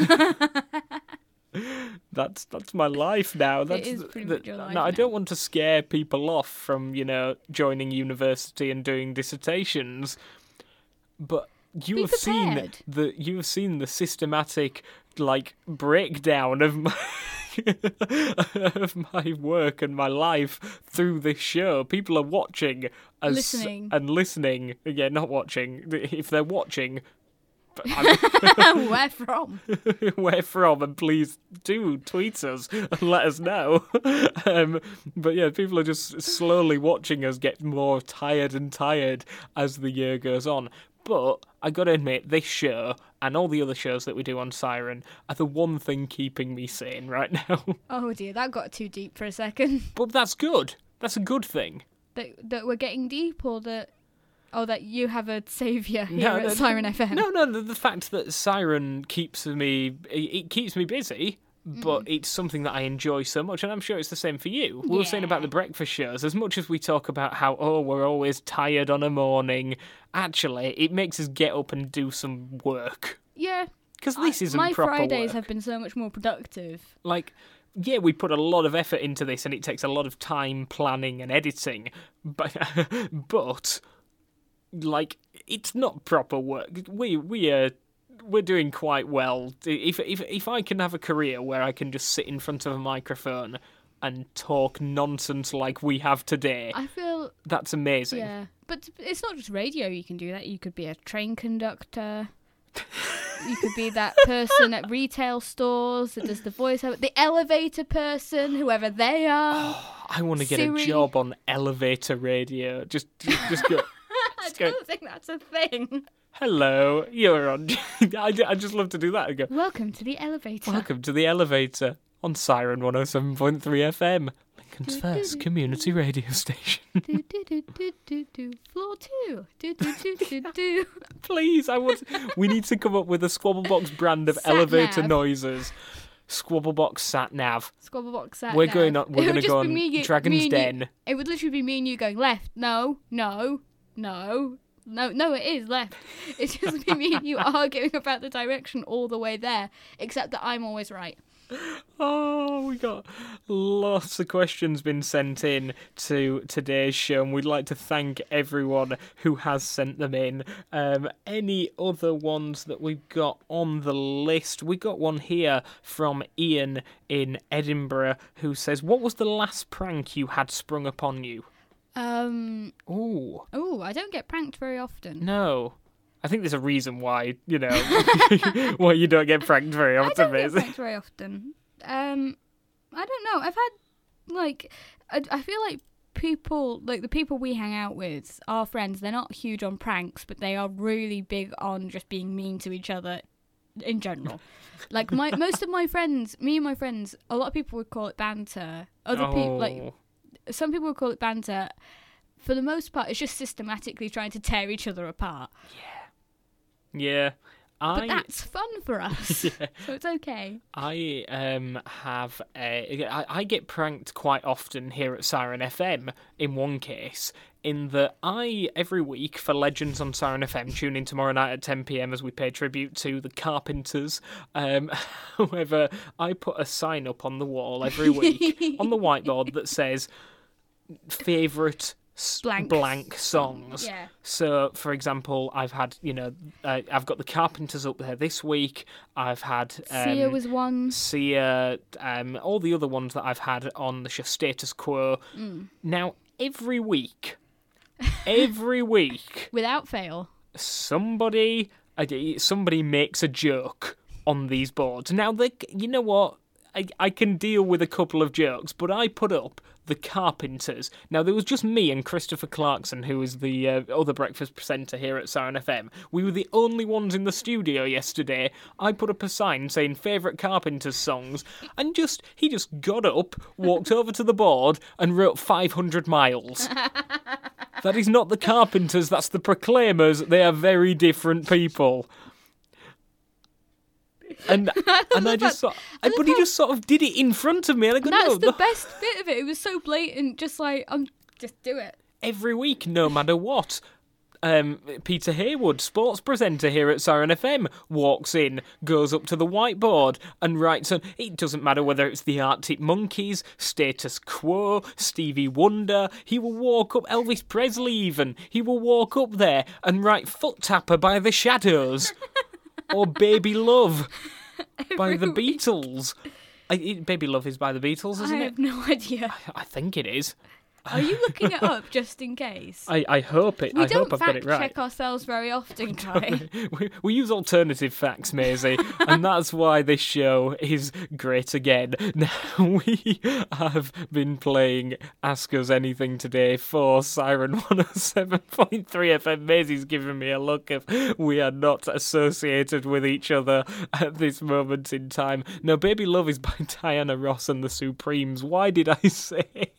that's that's my life now. That's is pretty the, much your life No, I now. don't want to scare people off from you know joining university and doing dissertations, but you Be have seen prepared. the you have seen the systematic like breakdown of my of my work and my life through this show. People are watching as, Listening. and listening. Yeah, not watching. If they're watching, Where from? where from? And please do tweet us and let us know. um, but yeah, people are just slowly watching us get more tired and tired as the year goes on. But I got to admit, this show and all the other shows that we do on Siren are the one thing keeping me sane right now. Oh dear, that got too deep for a second. But that's good. That's a good thing. That that we're getting deep, or that, or that you have a saviour here No, at no, Siren F M. No, no, the, the fact that Siren keeps me, it, it keeps me busy, but it's something that I enjoy so much, and I'm sure it's the same for you. We were saying about the breakfast shows, as much as we talk about how, oh, we're always tired on a morning, actually, it makes us get up and do some work. Yeah. Because this I- isn't my proper Fridays work. have been so much more productive. Like, yeah, we put a lot of effort into this, and it takes a lot of time planning and editing, but, but like, it's not proper work. We we are we're doing quite well. If if if I can have a career where I can just sit in front of a microphone and talk nonsense like we have today, I feel that's amazing. Yeah, but it's not just radio. You can do that. You could be a train conductor. You could be that person at retail stores that does the voiceover, the elevator person, whoever they are. I want to get Siri. a job on elevator radio. Just just, just go. I Just go. don't think that's a thing. Hello, you're on. I, I just love to do that and go. Welcome to the elevator. Welcome to the elevator on Siren one oh seven point three F M, Lincoln's first community radio station. do, do, do, do, do, do. Floor two. Do, do, do, do, do. Please, I want. We need to come up with a Squabblebox brand of Sat elevator nav. noises. Squabblebox sat nav. Squabblebox sat We're nav. going on- we're It would gonna just go be on me, you- Dragon's me and you- Den. It would literally be me and you going left. No, no, no. No, no, it is left. It's just be me and you arguing about the direction all the way there, except that I'm always right. Oh, we got lots of questions been sent in to today's show, and we'd like to thank everyone who has sent them in. Um, any other ones that we've got on the list? We got one here from Ian in Edinburgh who says, "What was the last prank you had sprung upon you?" Um. Ooh. Oh, I don't get pranked very often. No. I think there's a reason why, you know, why you don't get pranked very I often, don't get basically. pranked very often. Um, I don't know. I've had like I, I feel like people like the people we hang out with, our friends. They're not huge on pranks, but they are really big on just being mean to each other in general. Like my most of my friends, me and my friends, a lot of people would call it banter. Other people like Oh. some people would call it banter. For the most part, it's just systematically trying to tear each other apart. Yeah. I... But that's fun for us, Yeah. so it's okay. I um have a, I, I get pranked quite often here at Siren F M in one case, in that I, every week for Legends on Siren F M, tune in tomorrow night at ten p.m. as we pay tribute to the Carpenters. Um, however, I put a sign up on the wall every week on the whiteboard that says favourite Blank. blank songs. Yeah. So, for example, I've had, you know, uh, I've got the Carpenters up there this week. I've had um, Sia was one. Sia, um, all the other ones that I've had on the show, Status Quo. Mm. Now, every week, every week, Without fail. somebody, I- somebody makes a joke on these boards. Now, they, you know what? I, I can deal with a couple of jokes, but I put up the Carpenters. Now, there was just me and Christopher Clarkson, who is the uh, other breakfast presenter here at Siren F M. We were the only ones in the studio yesterday. I put up a sign saying favourite Carpenters songs, and just he just got up, walked over to the board, and wrote five hundred miles. That is not the Carpenters, that's the Proclaimers. They are very different people. And and I just sort, I, but he just sort of did it in front of me, and I go, That's no, the no. best bit of it. It was so blatant, just like, um, just do it. Every week, no matter what. Um, Peter Haywood, sports presenter here at Siren F M, walks in, goes up to the whiteboard and writes on. It doesn't matter whether it's the Arctic Monkeys, Status Quo, Stevie Wonder. He will walk up, Elvis Presley even. He will walk up there and write "Foot Tapper" by The Shadows or "Baby Love" by The Beatles. I, it, Baby Love is by The Beatles, isn't I it? have no idea. I think it is. Are you looking it up just in case? I, I hope it. We I don't hope I've got fact it right. check ourselves very often, Kai. we, we use alternative facts, Maisie, and that's why this show is great again. Now, we have been playing Ask Us Anything today for Siren one oh seven point three F M. Maisie's giving me a look of we are not associated with each other at this moment in time. No, Baby Love is by Diana Ross and the Supremes. Why did I say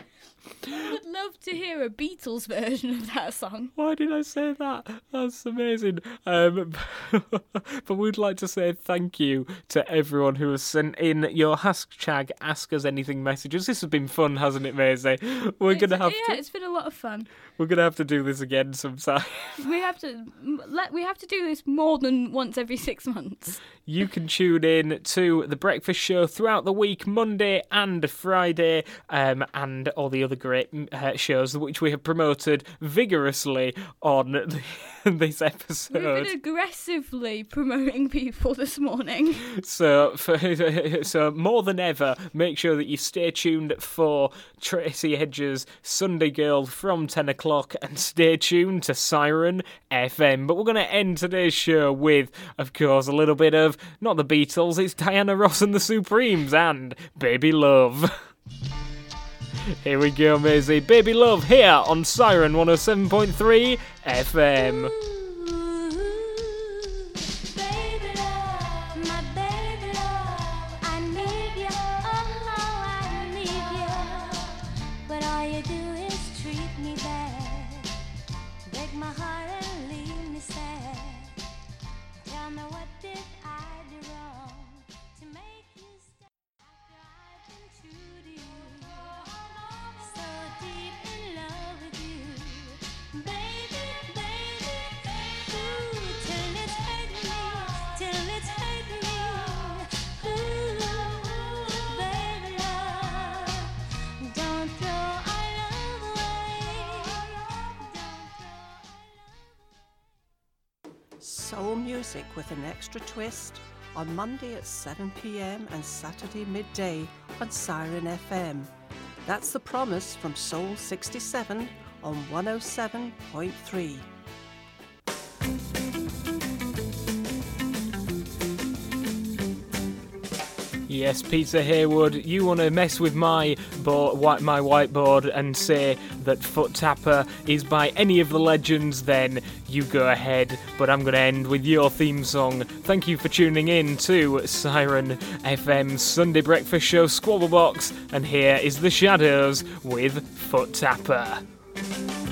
I would love to hear a Beatles version of that song. Why did I say that? That's amazing. Um, but we'd like to say thank you to everyone who has sent in your hashtag Ask Us Anything messages. This has been fun, hasn't it, Maisie? We're It's- gonna have yeah, to. it's been a lot of fun. We're gonna have to do this again sometime. We have to let we have to do this more than once every six months. You can tune in to The Breakfast Show throughout the week, Monday and Friday, um, and all the other great uh, shows which we have promoted vigorously on the, this episode. We've been aggressively promoting people this morning. So, for, so more than ever, make sure that you stay tuned for Tracy Hedges' Sunday Girl from ten o'clock, and stay tuned to Siren F M. But we're going to end today's show with, of course, a little bit of, not the Beatles, it's Diana Ross and the Supremes and Baby Love. Here we go, Maisie. Baby Love here on Siren one oh seven point three F M. But all you do is treat me bad, break my heart and leave me sad. Tell me, what did I do wrong to make you stay after I've been true to you, so deep in love with you, baby, baby, ooh, till it's hurt me, till it's hurt me, ooh, baby love, don't throw our love away. Soul music with an extra twist on Monday at seven p.m. and Saturday midday on Siren F M. That's the promise from Soul sixty-seven on one oh seven point three. Yes, Peter Haywood, you want to mess with my board, my whiteboard and say that Foot Tapper is by any of the legends, then you go ahead. But I'm going to end with your theme song. Thank you for tuning in to Siren F M's Sunday Breakfast Show Squabble Box. And here is The Shadows with Foot Tapper.